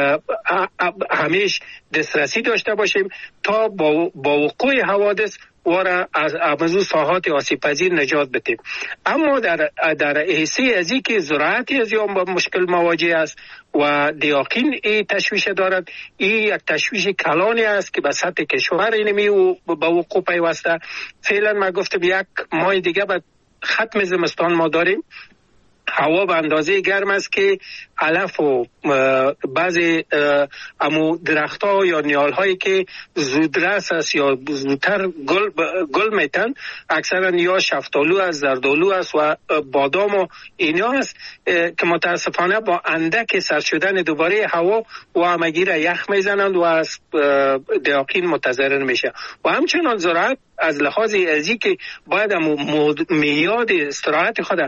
همیشه دسترسی داشته باشیم تا با وقوع حوادث وارا از ابزو ساحات آسیب پذیر نجات بدیم. اما در حیثی از این که زراعت از یام با مشکل مواجه است و دیاقین این تشویش دارد، این یک تشویش کلانی است که به سطح کشور اینمی و با وقوع پیوسته. فعلا ما گفتم یک ماه دیگه بعد ختم زمستان ما داریم. هوا به اندازه گرم است که علف و بعضی امو درخت‌ها یا نیال‌هایی که زودرس است یا زودتر گل میتن اکثرا یا شفتالو است، زردالو است و بادام و اینا است که متاسفانه با اندک سرد شدن دوباره هوا و همگی را یخ میزنند و از دیاقین متضرر میشه. و همچنان زراعت از لحاظ ازی که باید میاد استراحت خود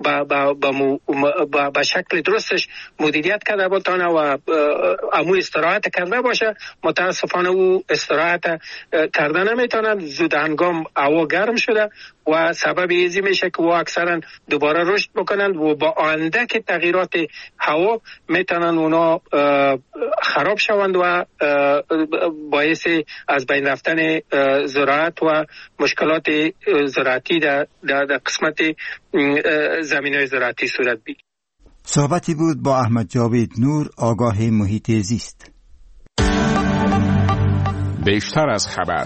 با شکل درستش مدیریت کرده بتانه و امو استراحت کرده باشه، متاسفانه او استراحت کرده نمیتونند. زود هنگام هوا گرم شده و سبب ایزی میشه که او اکثرا دوباره رشد بکنند و با اندک تغییرات هوا میتونند اونا خراب شوند و باعث از بین رفتن زراعت و مشکلات زراعتی در قسمت زمینهای زراعتی صورت بگیرد. صحبتی بود با احمد جاوید نور، آگاه محیط زیست. بیشتر از خبر.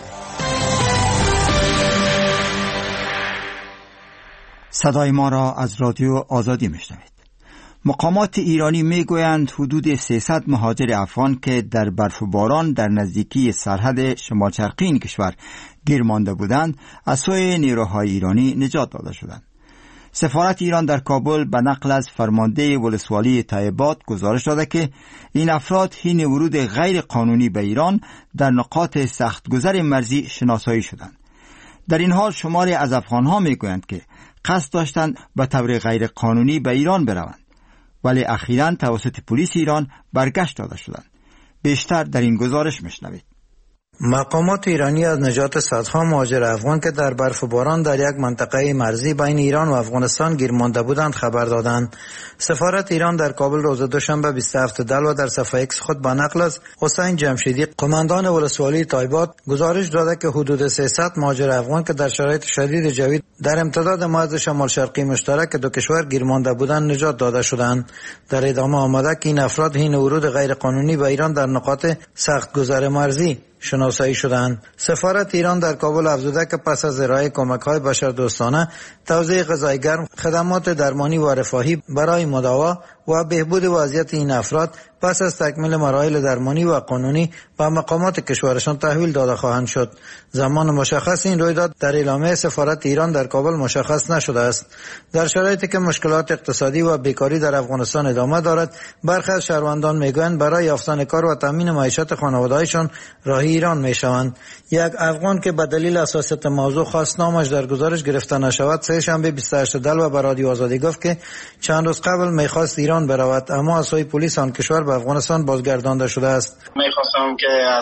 صدای ما را از رادیو آزادی میشنوید. مقامات ایرانی میگویند حدود 300 مهاجر افغان که در برف و باران در نزدیکی سرحد شمال شرقی این کشور گیر مانده بودند از سوی نیروهای ایرانی نجات داده شدند. سفارت ایران در کابل به نقل از فرمانده ولسوالی طیبات گزارش داده که این افراد حین ورود غیر قانونی به ایران در نقاط سختگذر مرزی شناسایی شدند. در این حال شماری از افغانها میگویند که قصد داشتند به طور غیر قانونی به ایران بروند، ولی اخیراً توسط پلیس ایران برگشت داده شدند. بیشتر در این گزارش میشنوید. مقامات ایرانی از نجات صدها مهاجر افغان که در برف و باران در یک منطقه مرزی بین ایران و افغانستان گیر مانده بودند خبر دادند. سفارت ایران در کابل روز دوشنبه 27 دلو در صفحه ایکس خود با نقل از حسین جمشیدی قماندان ولسوالی تایبات گزارش داده که حدود 300 مهاجر افغان که در شرایط شدید جوی در امتداد مرز شمال شرقی مشترک دو کشور گیر مانده بودند نجات داده شدند. در ادامه آمده که این افراد حین ورود غیر قانونی به ایران در نقاط سخت گذر مرزی شناسایی شدند. سفارت ایران در کابل افزوده که پس از ارائه کمک‌های بشردوستانه، توزیع غذای گرم، خدمات درمانی و رفاهی برای مداوا و بهبود وضعیت این افراد پس از تکمیل مراحل درمانی و قانونی به مقامات کشورشان تحویل داده خواهند شد. زمان مشخص این رویداد در اعلامیه سفارت ایران در کابل مشخص نشده است. در شرایطی که مشکلات اقتصادی و بیکاری در افغانستان ادامه دارد، برخی از شهروندان میگویند برای یافتن کار و تامین معیشت خانواده‌هایشان راهی ایران میشوند. یک افغان که به دلیل حساسیت موضوع خواست نامش در گزارش گرفته نشود، سه شنبه 28 دلو به رادیو آزادی گفت که چند روز قبل میخواست ایران برود، اما از سوی پلیس آن کشور به افغانستان بازگردانده شده است. میخواستم که از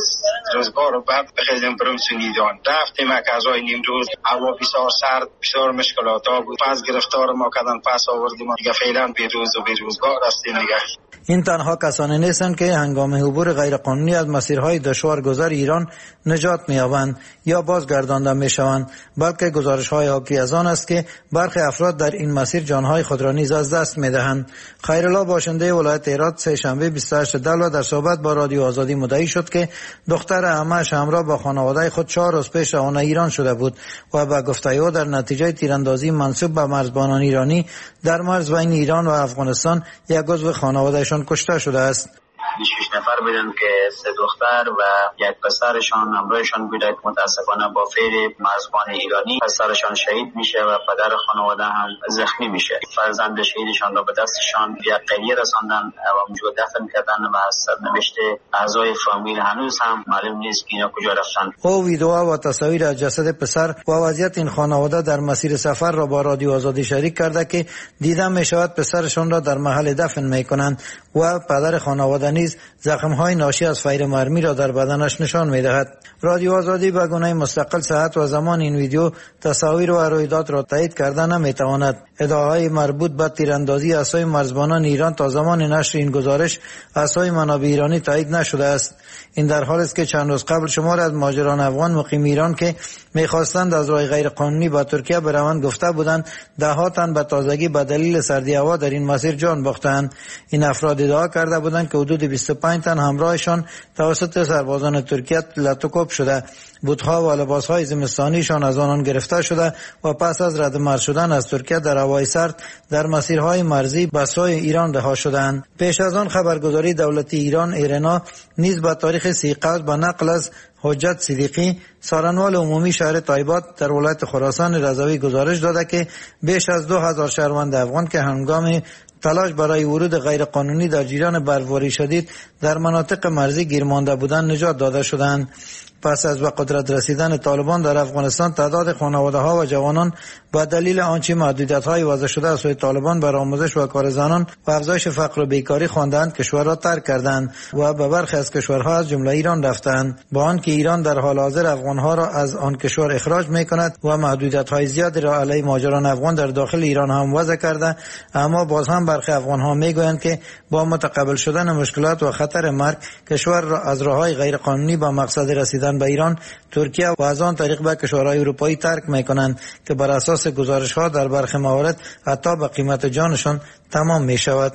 روزگار بعد بخیزم برم سنیدان. رفتیم که از نیم روز هوا بسیار سرد، بسیار مشکلات ها بود. پس گرفتار ما کردن، پس آوردیم دیگه. فعلا بیروز و بیروزگار هستیم دیگه. این تنها کسانی نیستند که هنگام عبور غیرقانونی از مسیرهای دشوار گذر ایران نجات می‌یابند یا بازگردانده می‌شوند، بلکه گزارش‌های حاکی از آن است که برخی افراد در این مسیر جان‌های خود را نیز از دست می‌دهند. خیرالله باشنده ولایت هرات سه شنبه 28 دلو در صحبت با رادیو آزادی مدعی شد که دختر عمه‌اش همراه با خانواده خود 4 روز پیش روانه ایران شده بود و به گفته او در نتیجه تیراندازی منسوب به مرزبانان ایرانی در مرز بین ایران و افغانستان یک عضو خانوادهشان کشته شده است. 26 نفر بودن که 3 دختر و یک پسرشان همراهشان بوده که متاسفانه با فعل مرزبان ایرانی پسرشان شهید میشه و پدر خانواده هم زخمی میشه. فرزند شهیدشان را به دستشان یک قلیه رساندن و اونجا دفن کردن و از سرنوشت اعضای فامیل هنوز هم معلوم نیست که اینا کجا رفتن. او ویدیو و تصاویر از جسد پسر و وضعیت این خانواده در مسیر سفر را با رادیو آزادی شریک کرده که دیده میشود پسرشان را در محل دفن میکنند و پدر خانواده نیز زخم‌های ناشی از فیر مرمی را در بدنش نشان می‌دهد. رادیو آزادی به گونه مستقل صحت و زمان این ویدیو، تصاویر و رویداد را تایید کرده نمی‌تواند. ادعاهای مربوط به تیراندازی از سوی مرزبانان ایران تا زمان نشر این گزارش از سوی منابع ایرانی تایید نشده است. این در حالی است که چند روز قبل شمار از مهاجران افغان مقیم ایران که می‌خواستند از راه غیرقانونی به ترکیه بروند گفته بودند ده‌ها تن به تازگی به دلیل سردی هوا در این مسیر جان باختند. این افراد ادعا کرده بودند که حدود 25 تن همراهشان توسط سربازان ترکیه لطوکوب شده. بوت‌ها و لباس‌های زمستانیشان از آنان گرفته شده و پس از ردمرز شدن از ترکیه در هوای سرد در مسیرهای مرزی به سوی ایران رها شدند. پیش از آن خبرگزاری دولتی ایران ایرنا نیز به تاریخ 30 قوس به نقل از حجت صدیقی سارنوال عمومی شهر تایبات در ولایت خراسان رضوی گزارش داده که بیش از 2000 شهروند افغان که هنگام تلاش برای ورود غیرقانونی در جریان برفباری شدید در مناطق مرزی گیر مانده بودند نجات داده شدند. پس از به قدرت رسیدن طالبان در افغانستان تعداد خانواده‌ها و جوانان با دلیل آنچه محدودیت‌های وضع شده از سوی طالبان بر آموزش و کار زنان و افزایش فقر و بیکاری خواندند کشور را ترک کردند و به برخی از کشورها از جمله ایران رفتند، با آنکه ایران در حال حاضر افغان‌ها را از آن کشور اخراج می‌کند و محدودیت‌های زیادی را علیه مهاجران افغان در داخل ایران هم وضع کرده، اما باز هم برخی افغان‌ها می‌گویند که با متقابل شدن مشکلات و خطر مرگ کشور را از راه‌های غیرقانونی به مقصد رسیدن به ایران، ترکیه و از آن طریق به کشورهای اروپایی ترک می‌کنند که بر اساس گزارش‌ها در برخی موارد حتی به قیمت جانشان تمام می‌شود.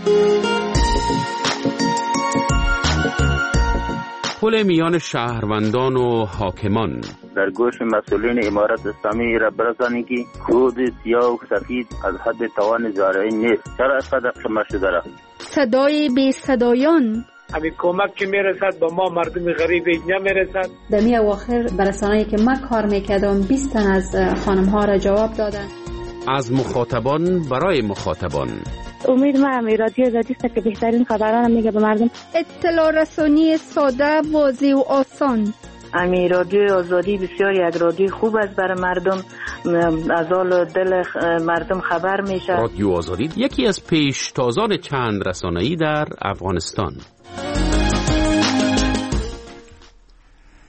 پل میان شهروندان و حاکمان در گوش مسئولین امارت اسلامی را برسانید که کود سیاه و سفید از حد توان زارعین نیست. چرا اینقدر قیمت شده را؟ صدای بی صدایان همین کمک که میرسد با ما مردم غریب اینجا میرسد. در می اواخر برسانه‌ای که من کار میکردم 20 تن از خانم ها را جواب دادن. از مخاطبان برای مخاطبان. امید ما رادیو آزادی است که بهترین خبران میگه به مردم. اطلاع رسانی ساده، واضح و آسان. رادیو آزادی بسیار یک رادیو خوب است برای مردم، از حال دل مردم خبر میشه. رادیو آزادی یکی از پیشتازان چند رسانه‌ای در افغانستان.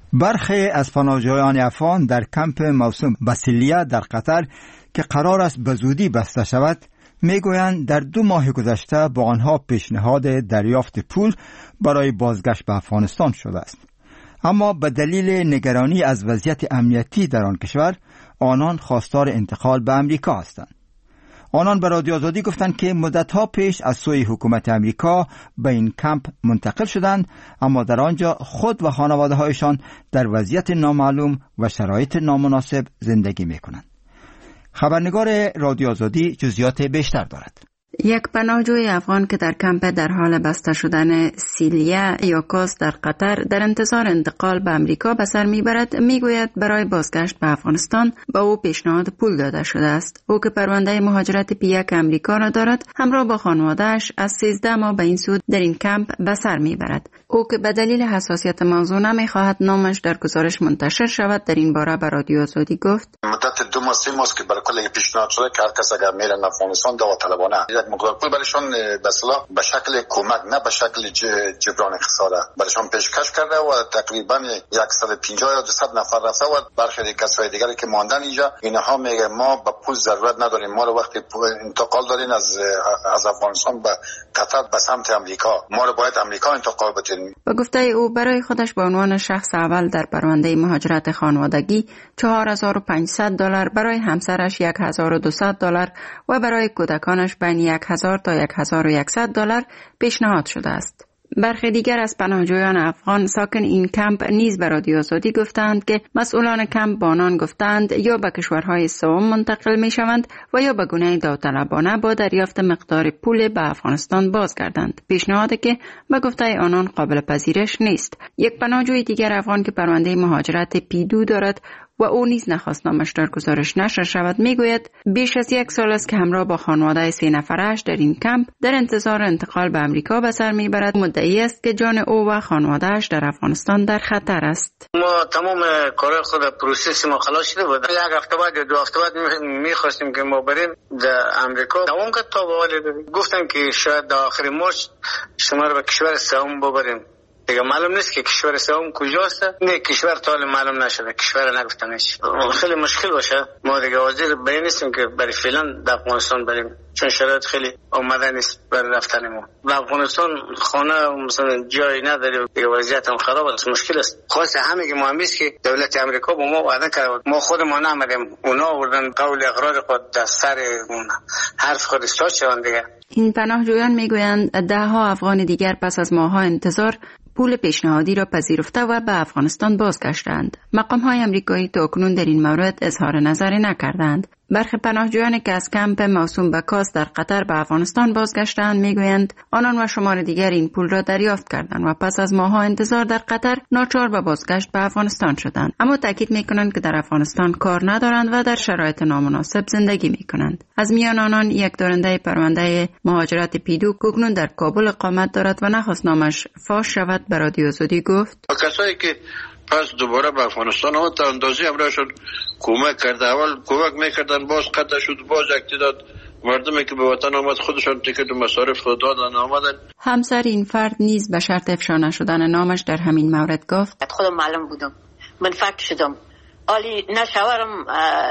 برخی از پناهجویان افغان در کمپ موسوم به سیلیه در قطر که قرار است به زودی بسته شود میگویند در 2 ماه گذشته با آنها پیشنهاد دریافت پول برای بازگشت به افغانستان شده است، اما به دلیل نگرانی از وضعیت امنیتی در آن کشور آنان خواستار انتقال به امریکا هستند. آنان به رادیو آزادی گفتند که مدتها پیش از سوی حکومت امریکا به این کمپ منتقل شدند، اما در آنجا خود و خانواده هایشان در وضعیت نامعلوم و شرایط نامناسب زندگی می کنند. خبرنگار رادیو آزادی جزئیات بیشتر دارد. یک پناهجوی افغان که در کمپ در حال بسته شدن سیلیه یا کاس در قطر در انتظار انتقال به امریکا به سر میبرد میگوید برای بازگشت به افغانستان به او پیشنهاد پول داده شده است. او که پرونده مهاجرت P1 امریکا را دارد همراه با خانواده‌اش از 13 ماه به این سو در این کمپ به سر میبرد. او که به دلیل حساسیت موضوع نمیخواهد نامش در گزارش منتشر شود در این باره به رادیو آزادی گفت: مدت 2 ماه 3 ماه که برای کل پیشنهاد شده که هر کس اگر میره افغانستان داوطلبانه یک مقدار پول برایشان به اصطلاح به شکل کمک نه به شکل جبران خسارت برایشان پیشکش کرده و تقریبا 150 یا 200 نفر رفته و برخی کسای دیگری که ماندن اینجا اینها میگه ما به پول ضرورت نداریم، ما رو وقتی انتقال دادین از افغانستان به قطر به سمت امریکا، ما رو باید امریکا انتقال بدین. با گفته او برای خودش به عنوان شخص اول در پرونده مهاجرت خانوادگی $4500، برای همسرش $1200 و برای کودکانش بین $1000 تا $1100 پیشنهاد شده است. برخی دیگر از پناهجویان افغان ساکن این کمپ نیز به رادیو آزادی گفتند که مسئولان کمپ با آنان گفتند یا به کشورهای سوم منتقل می شوند و یا به گونه داوطلبانه با دریافت مقدار پول به افغانستان بازگردند، پیشنهادی که به گفته آنان قابل پذیرش نیست. یک پناهجوی دیگر افغان که پرونده مهاجرت P2 دارد و او نیز نخواست نامش در گزارش نشر شود میگوید بیش از 1 سال است که همراه با خانواده 3 نفرش در این کمپ در انتظار انتقال به امریکا به سر میبرد. مدعی است که جان او و خانواده‌اش در افغانستان در خطر است. ما تمام کار خود پروسس ما خلاص شده بود. 1 هفته بعد یا 2 هفته بعد میخواستیم که ما بریم در امریکا. تمام که تا گفتن که شاید در آخر مارس شما رو به کشور سوم ببریم. دیگه معلوم نیست که کشور سوم کجاست. نه کشور تا حالا معلوم نشده، کشور نگفتن هیچ. خیلی مشکل باشه. ما دیگه حاضر به نیستیم که برای فعلا در افغانستان بریم، چون شرایط خیلی آماده نیست برای رفتن ما. در افغانستان خانه مثلا جایی نداره، دیگه وضعیت هم خراب است، مشکل است. خاصه همه که مهم است که دولت امریکا با ما وعده کرد، ما خودمون نمیدیم، اونا آوردن قول اقرار خود در سر اون حرف خود استاد شدن دیگه. این پناهجویان میگویند 10 افغان دیگر پس از ماه‌ها انتظار پول پیشنهادی را پذیرفته و به افغانستان بازگشتند. مقام‌های آمریکایی تاکنون در این مورد اظهار نظری نکردند. برخی پناهجویانی که از کمپ موسوم به کاس در قطر به افغانستان بازگشتند میگویند آنان و شمار دیگر این پول را دریافت کردند و پس از ماه‌ها انتظار در قطر ناچار به بازگشت به افغانستان شدند، اما تاکید میکنند که در افغانستان کار ندارند و در شرایط نامناسب زندگی میکنند. از میان آنان یک دارنده پرونده مهاجرت P2 کنون در کابل اقامت دارد و نخواست نامش فاش شود به رادیو آزادی گفت: کسایی که پس دوباره به افغانستان آمد تا اندازی همراهشون کمک کرده، اول کمک میکردن، باز قطع شد، باز اقتداد مردمی که به وطن آمد خودشان تیکت و مصارف خود دادن آمدن. همسر این فرد نیز به شرط افشا نشدن نامش در همین مورد گفت: خودم معلم بودم، من فکر شدم عالی نه شوهرم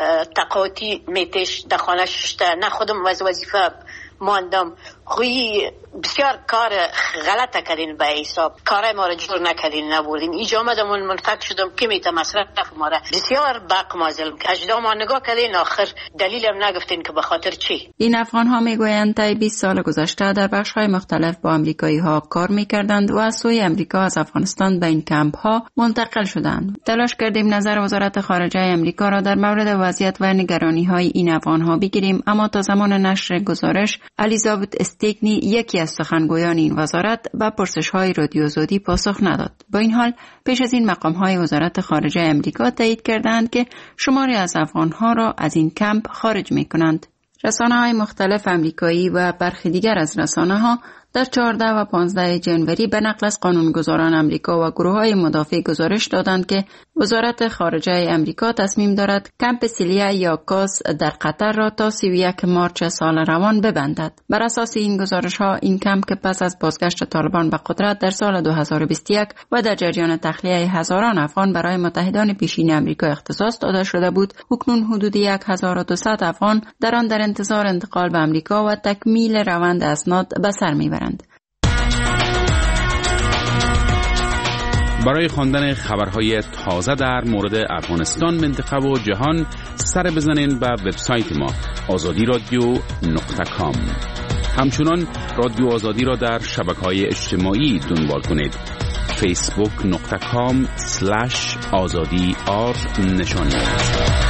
تقاطی میتش در خانه ششته، نه خودم وظیفه ماندم. خویی بسیار کار غلط کردین، به حساب کارای ما را جور نکردین، نبردین. اینجا آمدم من فکر شدم که میتم مصرف ما را بسیار بق مازل اجدا ما نگاه کردین، آخر دلیلم نگفتین که به خاطر چی. این افغان ها میگویند طی 20 سال گذشته در بخش های مختلف با امریکایی ها کار میکردند و از سوی امریکا از افغانستان به این کمپ ها منتقل شدند. تلاش کردیم نظر وزارت خارجه امریکا را در مورد وضعیت و نگرانی های این افغان ها بگیریم، اما تا زمان نشر گزارش الیزابت استیکنی یکی از سخنگویان این وزارت به پرسش‌های رادیو آزادی پاسخ نداد. با این حال پیش از این مقام‌های وزارت خارجه امریکا تایید کردند که شماری از افغان‌ها را از این کمپ خارج می‌کنند. رسانه‌های مختلف امریکایی و برخی دیگر از رسانه‌ها در 14 و 15 جنوری به نقل از قانونگذاران امریکا و گروه‌های مدافع گزارش دادند که وزارت خارجه امریکا تصمیم دارد کمپ سیلیا یا کاس در قطر را تا 31 مارچ سال روان ببندد. بر اساس این گزارش‌ها این کمپ که پس از بازگشت طالبان به قدرت در سال 2021 و در جریان تخلیه هزاران افغان برای متحدان پیشین امریکا اختصاص داده شده بود، اکنون حدود 1200 افغان در آن در انتظار انتقال به امریکا و تکمیل روند اسناد به سر میبرند. برای خواندن خبرهای تازه در مورد افغانستان، منطقه و جهان سر بزنین به وبسایت ما azadi.radio.com. همچنان رادیو آزادی را در شبکه‌های اجتماعی دنبال کنید. facebook.com/azadi نشانی